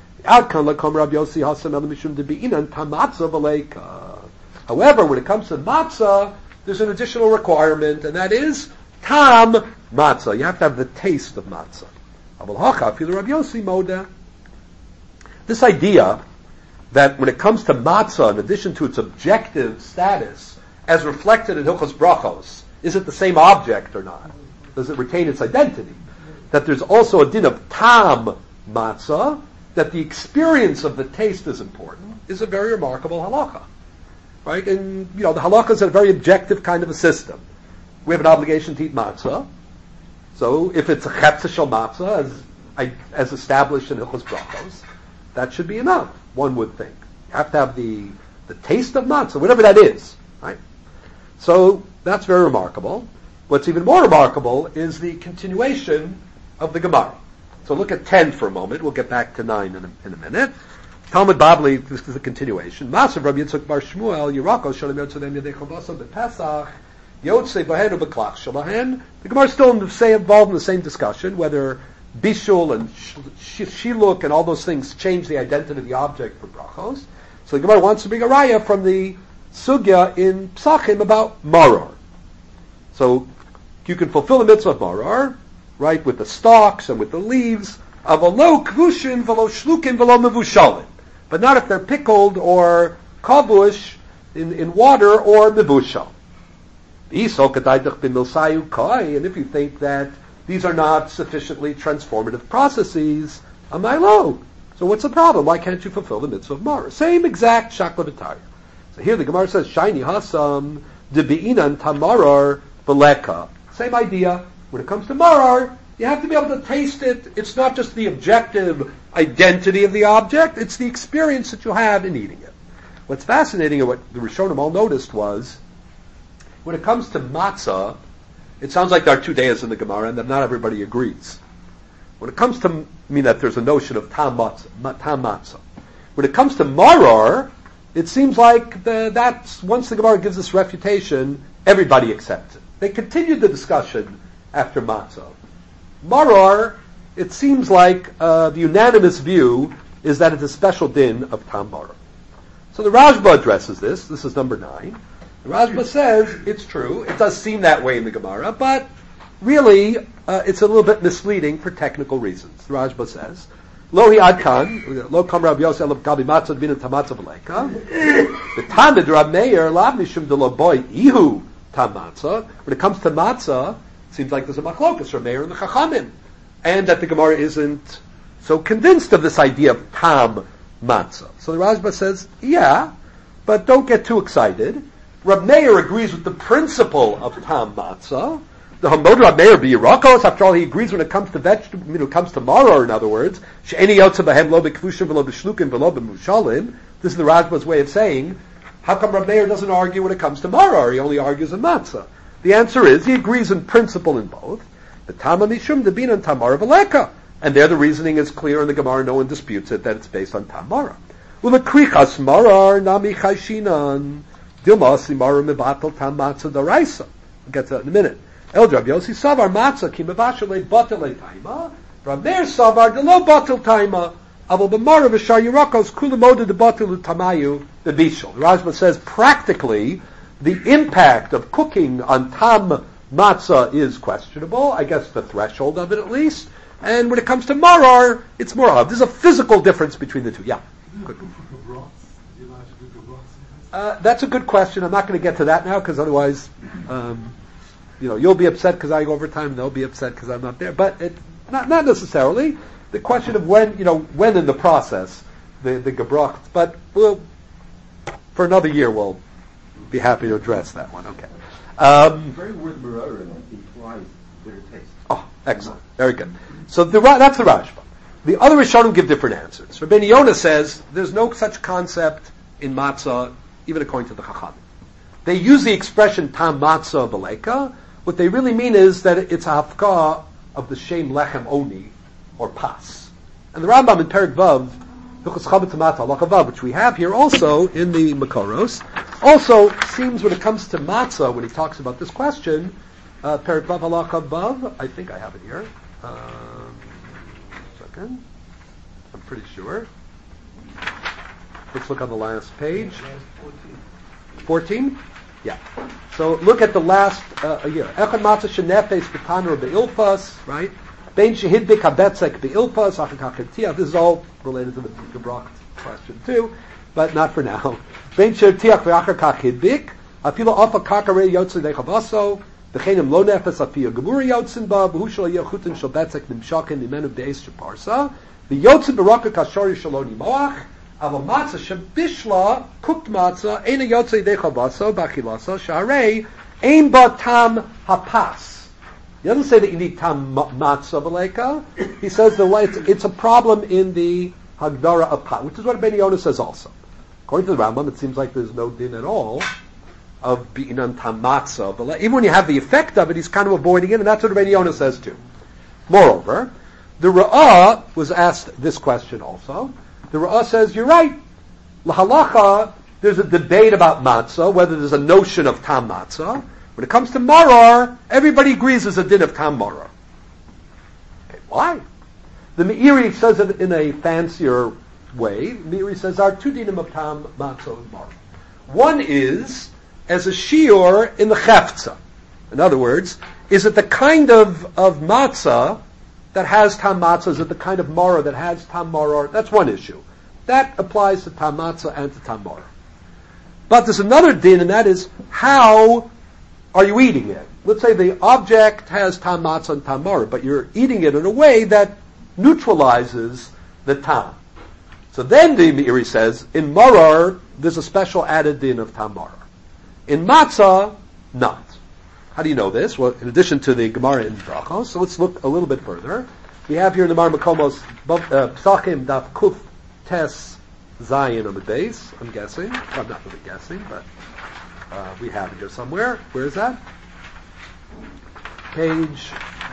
However, when it comes to matzah, there's an additional requirement, and that is tam matzah. You have to have the taste of matzah. This idea that when it comes to matzah, in addition to its objective status, as reflected in Hilchos Brachos, is it the same object or not? Does it retain its identity? That there's also a din of tam matzah, that the experience of the taste is important, is a very remarkable halacha. Right? And, the halacha is a very objective kind of a system. We have an obligation to eat matzah. So if it's a chepsa shel matzah, as established in Hilchos Brachos, that should be enough, one would think. You have to have the taste of matzah, whatever that is, right? So that's very remarkable. What's even more remarkable is the continuation of the Gemara. So look at 10 for a moment. We'll get back to 9 in a minute. Talmud Babli, this is the continuation. Masav Rabbi Yitzchak Bar Shmuel, Yerakos Shalom Yotzadem Yedei Chavasa B'Pesach, Yotzei Bahen U'B'Klach Shalahen. The Gemara is still involved in the same discussion, whether Bishul and Shiluk and all those things change the identity of the object for brachos. So the Gemara wants to bring a raya from the sugya in Psachim about maror. So you can fulfill the mitzvah of maror, right, with the stalks and with the leaves of a lo kvushin v'lo shlukin v'lo mevushalin, but not if they're pickled or kavush in water or mevushal. And if you think that these are not sufficiently transformative processes, amaylo. So what's the problem? Why can't you fulfill the mitzvah of maror? Same exact shakla b'tayr. So here the Gemara says, Shiny hasam de be'inan tamarar v'leka. Same idea. When it comes to maror, you have to be able to taste it. It's not just the objective identity of the object, it's the experience that you have in eating it. What's fascinating and what the Rishonim all noticed was, when it comes to matzah, it sounds like there are 2 days in the Gemara and that not everybody agrees. When it comes to, that there's a notion of tam matzah. When it comes to maror, it seems like that's, once the Gemara gives this refutation, everybody accepts it. They continued the discussion after matzah. Maror, it seems like the unanimous view is that it's a special din of tam maror. So the Rashba addresses this. This is number 9. The Rashba says it's true. It does seem that way in the Gemara, but really it's a little bit misleading for technical reasons. The Rashba says, Lo hi adkan, lo kam Rabbi Yosef elav gabi matzah b'ina tamatzah v'leika. The Talmud Rab Meir lav mishum de lo boy ihu tam matzah. When it comes to matzah, it seems like there's a machlokas Rab Meir and the Chachamim, and that the Gemara isn't so convinced of this idea of tam matzah. So the Rashba says, yeah, but don't get too excited. Rab Meir agrees with the principle of tam matzah. The Hamod Rab Meir b'Yerakos, after all, he agrees when it comes to vegetable, when it comes to maror, in other words, she'eni yotza b'hem lo b'kvushim v'lo b'shlukim v'lo b'mushalim. This is the Rashba's way of saying, how come Rab Meir doesn't argue when it comes to maror? He only argues in matzah. The answer is, he agrees in principle in both. The Tama mishum debin and tamar v'leka. And there the reasoning is clear in the Gemara, no one disputes it, that it's based on tamara. U'lekrichas marar nami chayshinan. Dilma simara mevatel tam matzah daraisa. We'll get to that in a minute. El Rab Yossi savar matzah ki mevashale batel taima. Rab Meir savar de lo batel taima. Aval b'mara v'shar Yerakos kulamoda de batel tamayu the bishul. The Rashba says practically the impact of cooking on tam matzah is questionable. I guess the threshold of it at least. And when it comes to maror, it's more of. There's a physical difference between the two. Yeah. Good. That's a good question. I'm not going to get to that now because otherwise, you'll be upset because I go over time. They'll be upset because I'm not there. But not necessarily. The question of when in the process the gebracht. But for another year we'll be happy to address that one. Okay. The very word maror implies bitter taste. Oh, excellent. Very good. So that's the Rashba. The other Rishonim give different answers. Rabbeinu Yonah says there's no such concept in matzah, even according to the Chachamim. They use the expression tam matzah b'leika. What they really mean is that it's a hafkah of the shem lechem oni, or pas. And the Rambam in Perek Vav, Hilchos Chabad Tamat Halacha Vav, which we have here also in the Makoros, also seems when it comes to matzah, when he talks about this question, Perek Vav Halacha Vav, I think I have it here. Second. I'm pretty sure. Let's look on the last page. 14? Yeah. So look at the last year. Echad matzah shenefes b'tanur be'ilpas, right? Bein shehidbik habetzek be'ilpas, achakach etiach. This is all related to the gebracht question too, but not for now. Bein shehitiach ve'achakach hidbik, afilo afa kakare yotzei dechavaso, v'chenim lo nefes afiya gemuri yotzin ba, v'hu shal yechutin shal betzek nimshakin nimenu b'eis sheparsa, v'yotzin b'raka kashori shaloni moach, Aval matzah shebishla, cooked matzah, eina yotzei dechavaso, bachilasa, sharei, ein ba tam hapas. He doesn't say that you need tam matzah b'leika. He says it's a problem in the hagdara of pot, which is what Ben Yonah says also. According to the Rambam, it seems like there's no din at all of being on tam matzah. But even when you have the effect of it, he's kind of avoiding it, and that's what Ben Yonah says too. Moreover, the Ra'ah was asked this question also. The Ra'ah says, you're right. L'halacha, there's a debate about matzah, whether there's a notion of tam matzah. When it comes to marar, everybody agrees there's a din of tam marar. Okay, why? The Meiri says it in a fancier way. The Meiri says there are two dinim of tam matzah and marar. One is as a shiur in the chefza. In other words, is it the kind of matzah that has tam matzah? Is it the kind of marar that has tam marar? That's one issue. That applies to tam matzah and to tam marar. But there's another din, and that is how are you eating it? Let's say the object has tam matzah and tam marar, but you're eating it in a way that neutralizes the tam. So then the Meiri says, in marar, there's a special added din of tam marar. In matzah, not. How do you know this? Well, in addition to the Gemara in Brachos, so let's look a little bit further. We have here in the Mar Makomos, Psachim Daf Kuf Tes Zayin on the base, I'm guessing. I'm not really guessing, but we have it here somewhere. Where is that? Page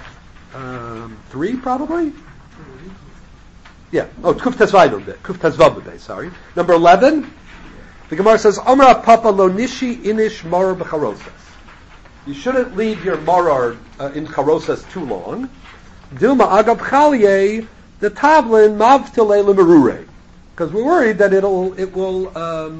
3, probably? Yeah. Oh, Kuf Tes Vayin on the base. Kuf Tes Vav on the base, sorry. Number 11, the Gemara says, Amra Papa Lo Nishi Inish Marar B'Charosas. You shouldn't leave your marar in charosas too long. Dilma agab chalye the tavlin mavtile lemerure, because we're worried that it will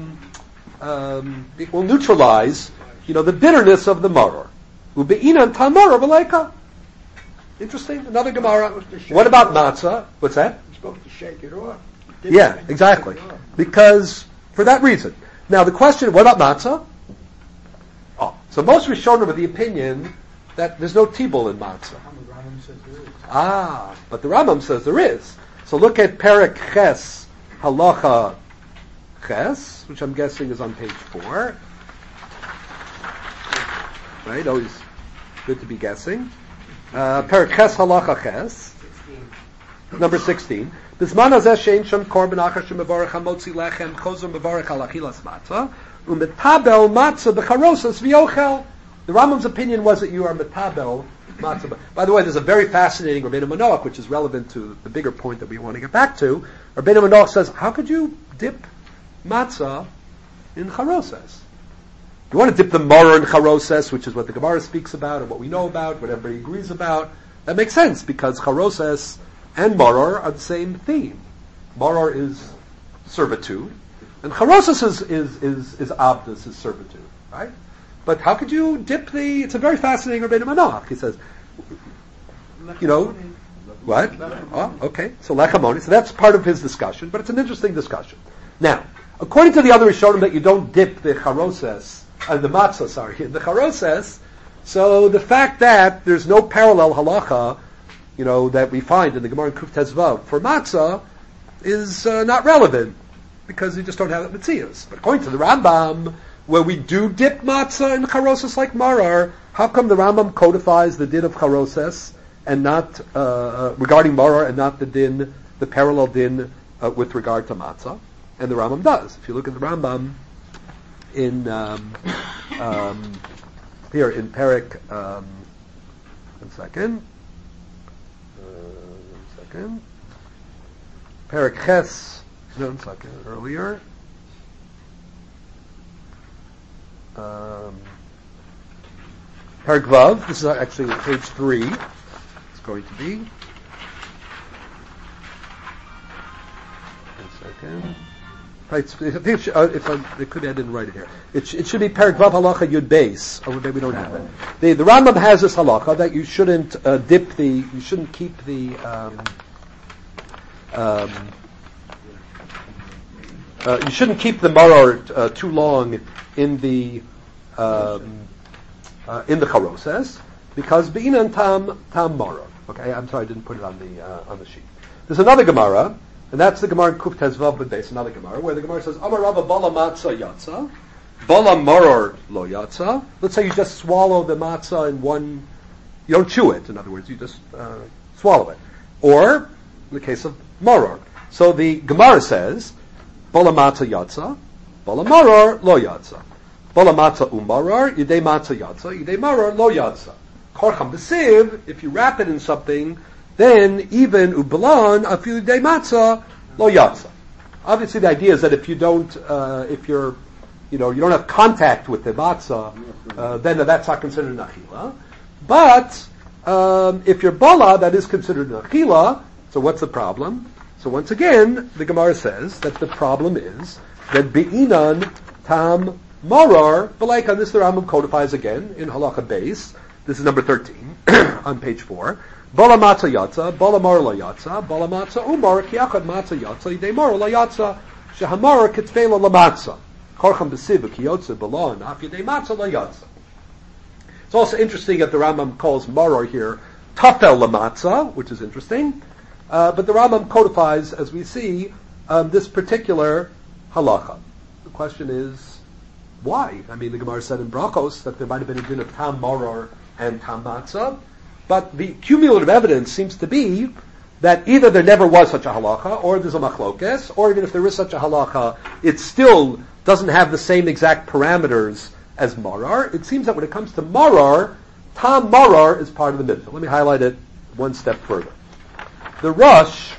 neutralize, the bitterness of the marar. Ubeinan tamara b'leika. Interesting. Another Gemara. What about matzah? What's that? You're supposed to shake it off. Yeah, exactly. Because for that reason. Now the question: what about matzah? So most Rishonim with the opinion that there's no tibul in matzah. The Rambam says there is. But the Rambam says there is. So look at Perek Ches Halacha Ches, which I'm guessing is on page 4. Right, always good to be guessing. Perek Ches Halacha Ches, number 16. Bisman hazeh shein sham korban achar shemevarech hamotzi lechem kozor mevarech al achilas matzah. Umetabel matzah b'charosas v'yochel. The Rambam's opinion was that you are metabel matzah. By the way, there's a very fascinating Rabbeinu Manoach, which is relevant to the bigger point that we want to get back to. Rabbeinu Manoach says, how could you dip matzah in charosas? You want to dip the marar in charosas, which is what the Gemara speaks about and what we know about, what everybody agrees about. That makes sense, because charosas and marar are the same theme. Marar is servitude, and charosas is abdus, is servitude, right? But how could you dip it's a very fascinating Rabbeinu Manoach. He says, what? Oh, okay. So lechamoni. So that's part of his discussion, but it's an interesting discussion. Now, according to the other Rishonim that you don't dip the charosas, the matzah, in the charosas, so the fact that there's no parallel halacha, that we find in the Gemara in Kuf Tezvav for matzah is not relevant, because we just don't have it mitzias. But according to the Rambam, where we do dip matzah in charosas like marar, how come the Rambam codifies the din of charosas and not regarding marar and not the parallel din with regard to matzah? And the Rambam does. If you look at the Rambam in here in Perek, one second. Perek Ches, earlier. Perek Vav, this is actually page 3. It's going to be. One second. Right, I think it could be I didn't write it here. It should be Perek Vav Halacha Yud Beis. Oh, maybe we don't have it. The Rambam has this halacha that you shouldn't you shouldn't keep the you shouldn't keep the marar too long in the charosas, because be'inan tam marar. Okay, I'm sorry I didn't put it on the sheet. There's another Gemara. And that's the Gemara in Kuf Tezvav B'Beis, another Gemara, where the Gemara says, Amar Rava Bala Matzah Yatza, Bala Marar Lo Yatza. Let's say you just swallow the matzah in one You don't chew it. In other words, you just swallow it. Or, in the case of maror. So the Gemara says, Bola matzah yatsa, bola maror lo yatsa. Bola matzah umaror, yidei matzah yatsa, yidei maror lo yatsa. Korcham b'siv, if you wrap it in something, then even ubalan, afilu yidei matzah, lo yatsa. Obviously the idea is that if you don't, you don't have contact with the matzah, then that's not considered an achila. But, if you're bala, that is considered an achila, so what's the problem? So once again, the Gemara says that the problem is that be'inan tam marar, b'laika, this the Rambam codifies again in halacha base. This is number 13 on page 4. Bala matzah yatza, bala mar la yatza, bala matzah umar kiachad matzah yatza, yidei mar la yatza, shehamar kitzvela la matzah, korcham b'siv kiyotze balon, af yidei matzah la yatza. It's also interesting that the Rambam calls marar here tafel la matzah, which is interesting. But the Rambam codifies, as we see, this particular halacha. The question is, why? I mean, the Gemara said in Brachos that there might have been a din of tam maror and tam matzah, but the cumulative evidence seems to be that either there never was such a halacha, or there's a machlokes, or even if there is such a halacha, it still doesn't have the same exact parameters as marar. It seems that when it comes to marar, tam marar is part of the mitzvah. Let me highlight it one step further. The Rush,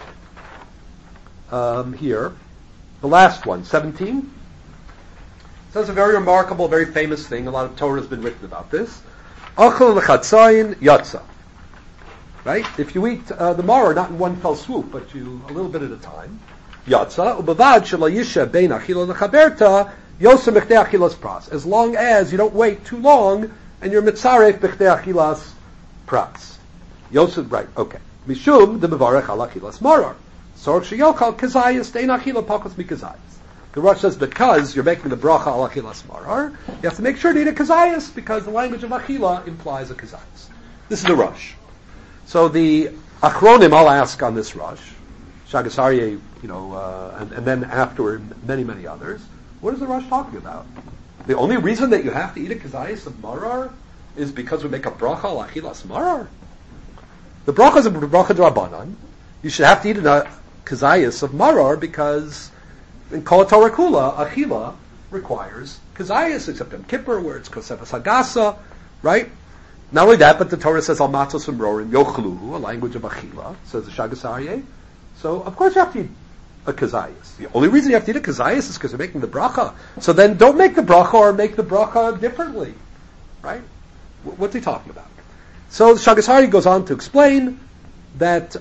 here, the last one, 17, says a very remarkable, very famous thing. A lot of Torah has been written about this. Achel l'chatzayin yatza. Right? If you eat the maror, not in one fell swoop, but you a little bit at a time, yatza, ubavad shelo yisha bein achila l'chaberta, yosem b'chtei achilas pras. As long as you don't wait too long, and you're mitzaref b'chtei achilas pras. Yosem, right, okay. Mishum de mevarech al achilas marar. Sorg sheyokal kazayas dein achila pakos mikazayas. The Rosh says because you're making the bracha al achilas marar, you have to make sure to eat a kazayas because the language of achila implies a kazayas. This is the Rosh. So the achronim I'll ask on this Rosh, Shagas Aryeh, and then afterward many, many others. What is the Rosh talking about? The only reason that you have to eat a kazayas of marar is because we make a bracha al achilas marar. The bracha is a bracha d'Rabbanan. You should have to eat a kazayas of marar because in Kol Torah Kula, achila requires kazayas, except in Kippur where it's kosefas hagasa, right? Not only that, but the Torah says al matzos umrorim yochlu, a language of achila, says the Shagas Aryeh. So of course you have to eat a kazayas. The only reason you have to eat a kazayas is because you're making the bracha. So then don't make the bracha or make the bracha differently, right? What's he talking about? So the Shagas Aryeh goes on to explain that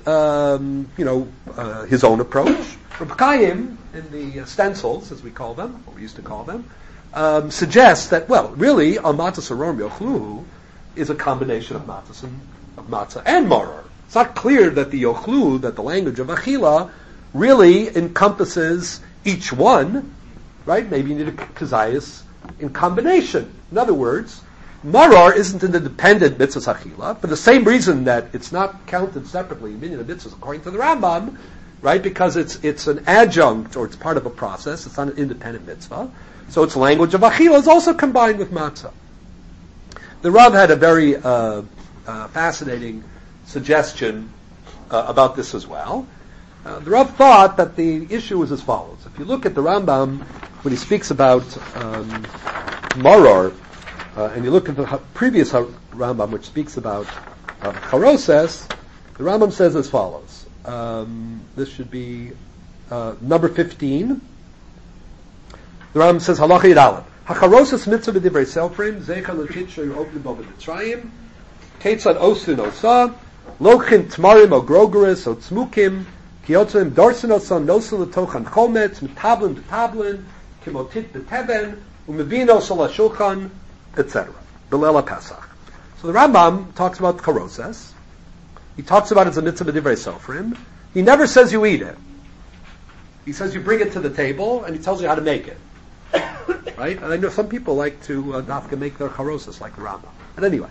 his own approach. Reb Chaim, in the stencils, as we call them, or we used to call them, suggests that really al matzos arom yochlu is a combination of matzah and marar. It's not clear that the yochlu, that the language of achila, really encompasses each one, right? Maybe you need a kazayas in combination. In other words, marar isn't an independent mitzvah achila, for the same reason that it's not counted separately in minyan mitzvahs according to the Rambam, right? Because it's an adjunct or it's part of a process. It's not an independent mitzvah. So its language of achila is also combined with matzah. The Rav had a very fascinating suggestion about this as well. The Rav thought that the issue was as follows. If you look at the Rambam, when he speaks about marar, and you look at the previous Rambam, which speaks about charoses, the Rambam says as follows. This should be number 15. The Rambam says, Halacha Yid Aleph. Hacharoses mitzvah b'divrei selfrim, zecha l'chit shoyu open bo v'mitzrayim, ketzad osin osa, lochin tmarim o grogeris o tzmukim, kiyotzim dorsin osa, nosin l'tochan chometz, mitablin b'tablin, kimotit b'teben, umevino sal hashulchan, etc. Belela Pesach. So the Rambam talks about charoses. He talks about it as a mitzvah b'divrei selfrim. He never says you eat it. He says you bring it to the table, and he tells you how to make it. Right? And I know some people like to dafka make their charoses like the Rambam. But anyway,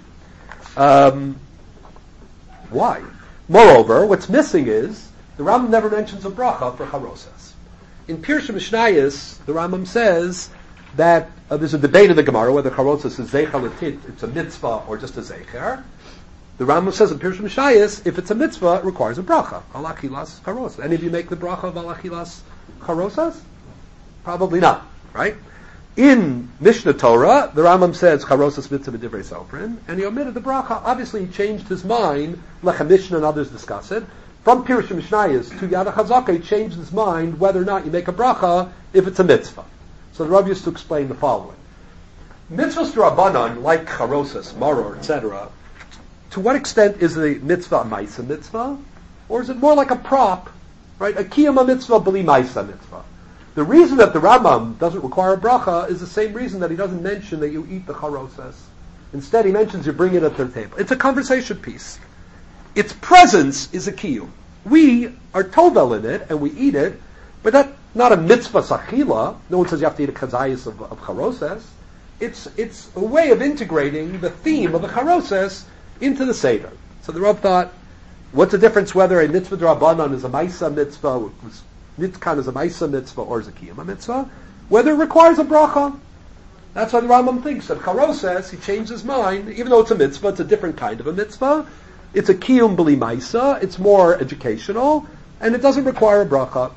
why? Moreover, what's missing is the Rambam never mentions a bracha for charoses. In Pirsha Mishnayos, the Rambam says that there's a debate in the Gemara whether charoses is zeicha l'tit, it's a mitzvah or just a zeicher. The Rambam says in Pirush Mishayis, if it's a mitzvah, it requires a bracha. Al achilas charosas. Any of you make the bracha of al achilas charosas? Probably not, right? In Mishnah Torah, the Rambam says charosas mitzvah b'divrei sofrin, and he omitted the bracha. Obviously, he changed his mind. Lechem Mishnah and others discuss it. From Pirush Mishnayis to Yad HaChazaka, he changed his mind whether or not you make a bracha if it's a mitzvah. So the Rav used to explain the following. Mitzvahs d'Rabbanan, like charosas, maror, etc., to what extent is the mitzvah a maisa mitzvah? Or is it more like a prop, right? A kiyama mitzvah, b'li maisa mitzvah. The reason that the Rambam doesn't require a bracha is the same reason that he doesn't mention that you eat the charosas. Instead, he mentions you bring it up to the table. It's a conversation piece. Its presence is a kiyum. We are tovel in it, and we eat it, but that's not a mitzvah sachila. No one says you have to eat a kazayas of charosas. It's a way of integrating the theme of the charosas into the Seder. So the Rav thought, what's the difference whether a mitzvah d'Rabbanan is a maisa mitzvah, nitkan is a maisa mitzvah, or is a kiyama mitzvah? Whether it requires a bracha. That's why the Rambam thinks that charosas, he changed his mind, even though it's a mitzvah, it's a different kind of a mitzvah. It's a kiyum b'li maisa, it's more educational, and it doesn't require a bracha.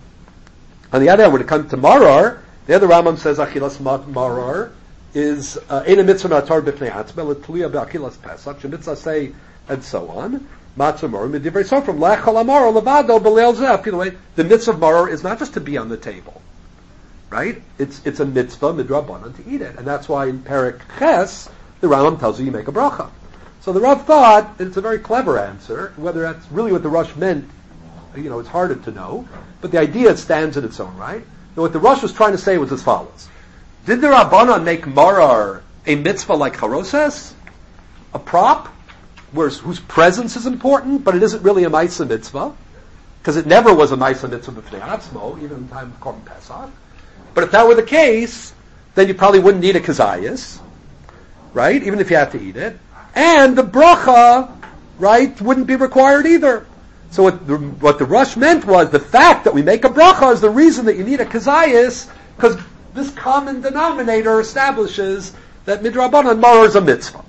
On the other hand, when it comes to marar, the other Rambam says achilas marar is ein mitzvah ma'atar b'pnei atzma l'tluya b'achilas pesach shemitzvah say and so on. Matzah marar midivrei sofrim lechol amar levado b'leil zeh. The mitzvah of marar is not just to be on the table, right? It's a mitzvah midrabanan to eat it, and that's why in Perek Ches the Rambam tells you make a bracha. So the Rav thought it's a very clever answer. Whether that's really what the Rosh meant, it's harder to know. But the idea stands in its own right. And what the Rosh was trying to say was as follows. Did the Rabbanan make marar a mitzvah like charosas? A prop? Whose presence is important, but it isn't really a maisa mitzvah? Because it never was a maisa mitzvah b'fnei atzmo, even in the time of Korban Pesach. But if that were the case, then you probably wouldn't need a kazayas, right? Even if you had to eat it. And the bracha, right, wouldn't be required either. So what the Rosh meant was the fact that we make a bracha is the reason that you need a kazayas, because this common denominator establishes that midrabanan marar is a mitzvah.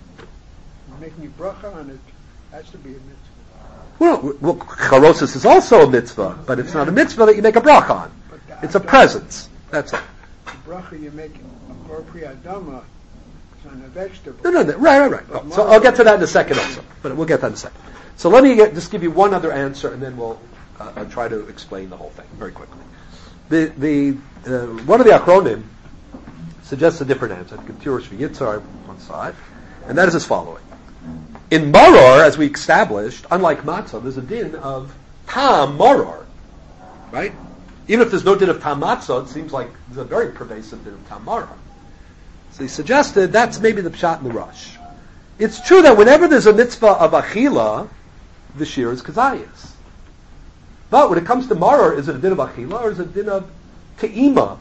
Making you bracha on it has to be a mitzvah. Well, charosas is also a mitzvah, but it's not a mitzvah that you make a bracha on. It's a presence. That's it. The bracha you make a pri adama is on a vegetable. No, right. Oh, so I'll get to that in a second also, but we'll get to that in a second. So let me just give you one other answer, and then we'll try to explain the whole thing very quickly. One of the Achronim suggests a different answer. Ketira Shvi Yitzhar on one side, and that is as following. In maror, as we established, unlike matzah, there's a din of tam maror, right? Even if there's no din of tam matzah, it seems like there's a very pervasive din of tam maror. So he suggested that's maybe the pshat in the rush. It's true that whenever there's a mitzvah of achila, the shir is kazayas. But when it comes to maror, is it a din of achila or is it a din of te'ima?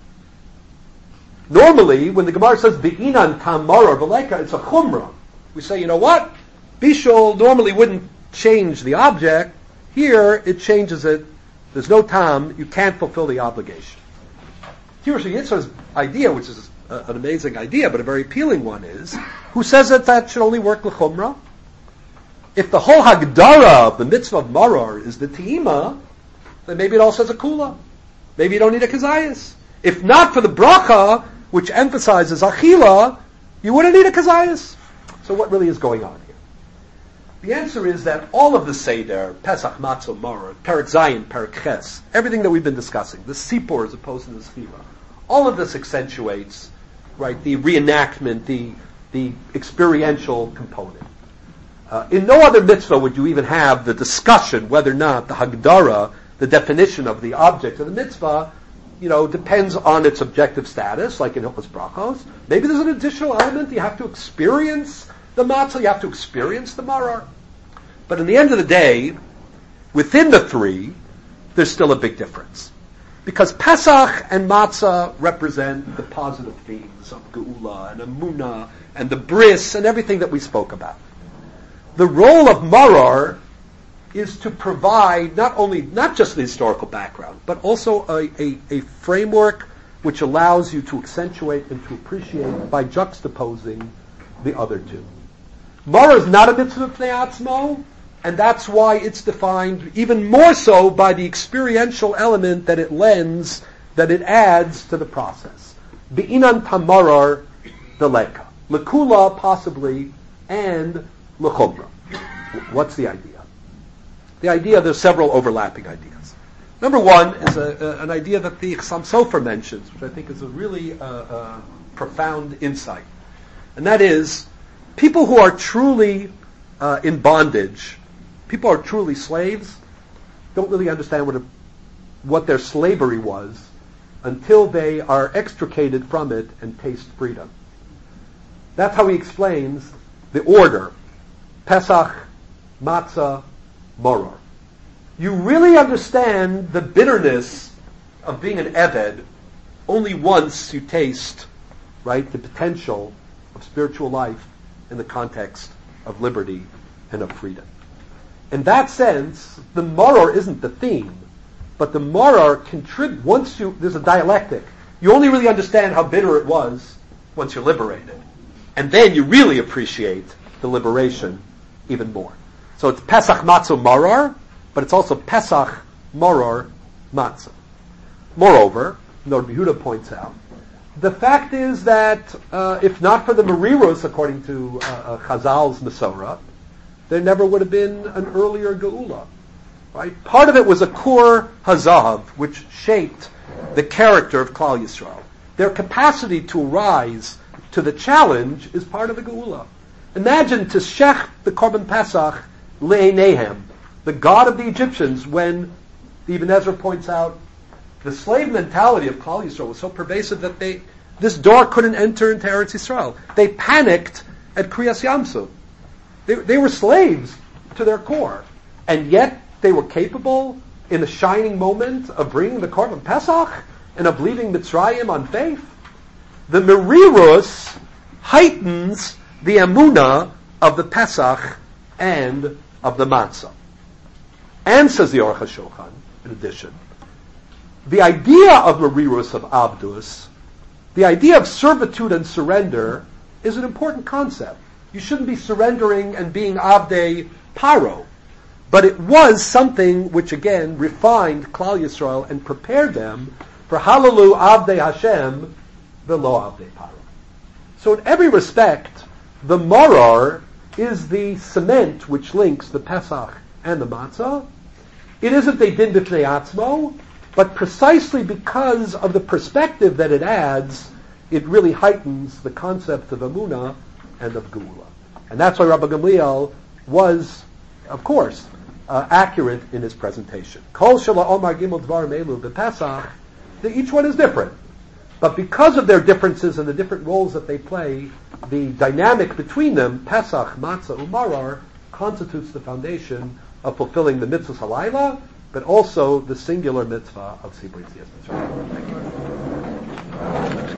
Normally, when the Gemara says be'inan tam maror v'leika, it's a chumrah. We say, you know what? Bishul normally wouldn't change the object. Here, it changes it. There's no tam. You can't fulfill the obligation. Tirash Yitzhar's idea, which is an amazing idea, but a very appealing one, is who says that should only work l'chumrah? If the whole hagdara of the mitzvah of maror is the te'ima, then maybe it all says a kula. Maybe you don't need a kazayas. If not for the bracha, which emphasizes achila, you wouldn't need a kazayas. So what really is going on here? The answer is that all of the Seder, Pesach, Matzah, Maror, Perek Zayin, Perek Ches, everything that we've been discussing, the Sipur as opposed to the Sfira, all of this accentuates, right, the reenactment, the experiential component. In no other mitzvah would you even have the discussion whether or not the Hagdara, the definition of the object of the mitzvah, depends on its objective status, like in Hilchos Brachos. Maybe there's an additional element. You have to experience the matzah, you have to experience the marar. But in the end of the day, within the three, there's still a big difference. Because Pesach and matzah represent the positive themes of Geula and Emunah and the bris and everything that we spoke about. The role of marar is to provide not just the historical background, but also a framework which allows you to accentuate and to appreciate by juxtaposing the other two. Maror is not a mitzvah b'fnei atzmo, and that's why it's defined even more so by the experiential element that it lends, that it adds to the process. Be'inan tamarar deleka. Lekula, possibly, and lechumra. What's the idea? The idea, there's several overlapping ideas. Number one is an idea that the Chassam Sofer mentions, which I think is a really profound insight. And that is, people who are truly in bondage, people who are truly slaves, don't really understand what their slavery was until they are extricated from it and taste freedom. That's how he explains the order: Pesach, Matzah, Moror. You really understand the bitterness of being an Eved only once you taste, right, the potential of spiritual life in the context of liberty and of freedom. In that sense, the Moror isn't the theme, but the Moror contributes. There's a dialectic. You only really understand how bitter it was once you're liberated. And then you really appreciate the liberation even more. So it's Pesach Matzah Moror, but it's also Pesach Moror Matzah. Moreover, Rabbi Yehuda points out, the fact is that if not for the Merirus, according to Chazal's Mesorah, there never would have been an earlier Geula. Right? Part of it was a Kur Hazav, which shaped the character of Klal Yisrael. Their capacity to rise to the challenge is part of the Geula. Imagine to shech the Korban Pesach le'einehem, the god of the Egyptians, when the Ibn Ezra points out the slave mentality of Klal Yisrael was so pervasive that this door couldn't enter into Eretz Yisrael. They panicked at Kriyas Yamsuf. They were slaves to their core, and yet they were capable, in the shining moment, of bringing the Korban Pesach and of leaving Mitzrayim on faith. The Merirus heightens the Emunah of the Pesach and of the Matzah. And, says the Aruch HaShulchan, in addition, the idea of Merirus, of Abdus, the idea of servitude and surrender, is an important concept. You shouldn't be surrendering and being Avdei Paro. But it was something which, again, refined Klal Yisrael and prepared them for Halalu Avdei Hashem, the Lo Avdei Paro. So in every respect, the Moror is the cement which links the Pesach and the Matzah. It isn't a din b'fnei atzmo, but precisely because of the perspective that it adds, it really heightens the concept of Emunah and of Geula. And that's why Rabbi Gamliel was, of course, accurate in his presentation. Kol shela omar gimel dvarim elu b'Pesach, each one is different. But because of their differences and the different roles that they play, the dynamic between them, Pesach, Matzah, Umarar, constitutes the foundation of fulfilling the mitzvah halayla, but also the singular mitzvah of Tzibur Yitzias Mitzrayim. Thank you.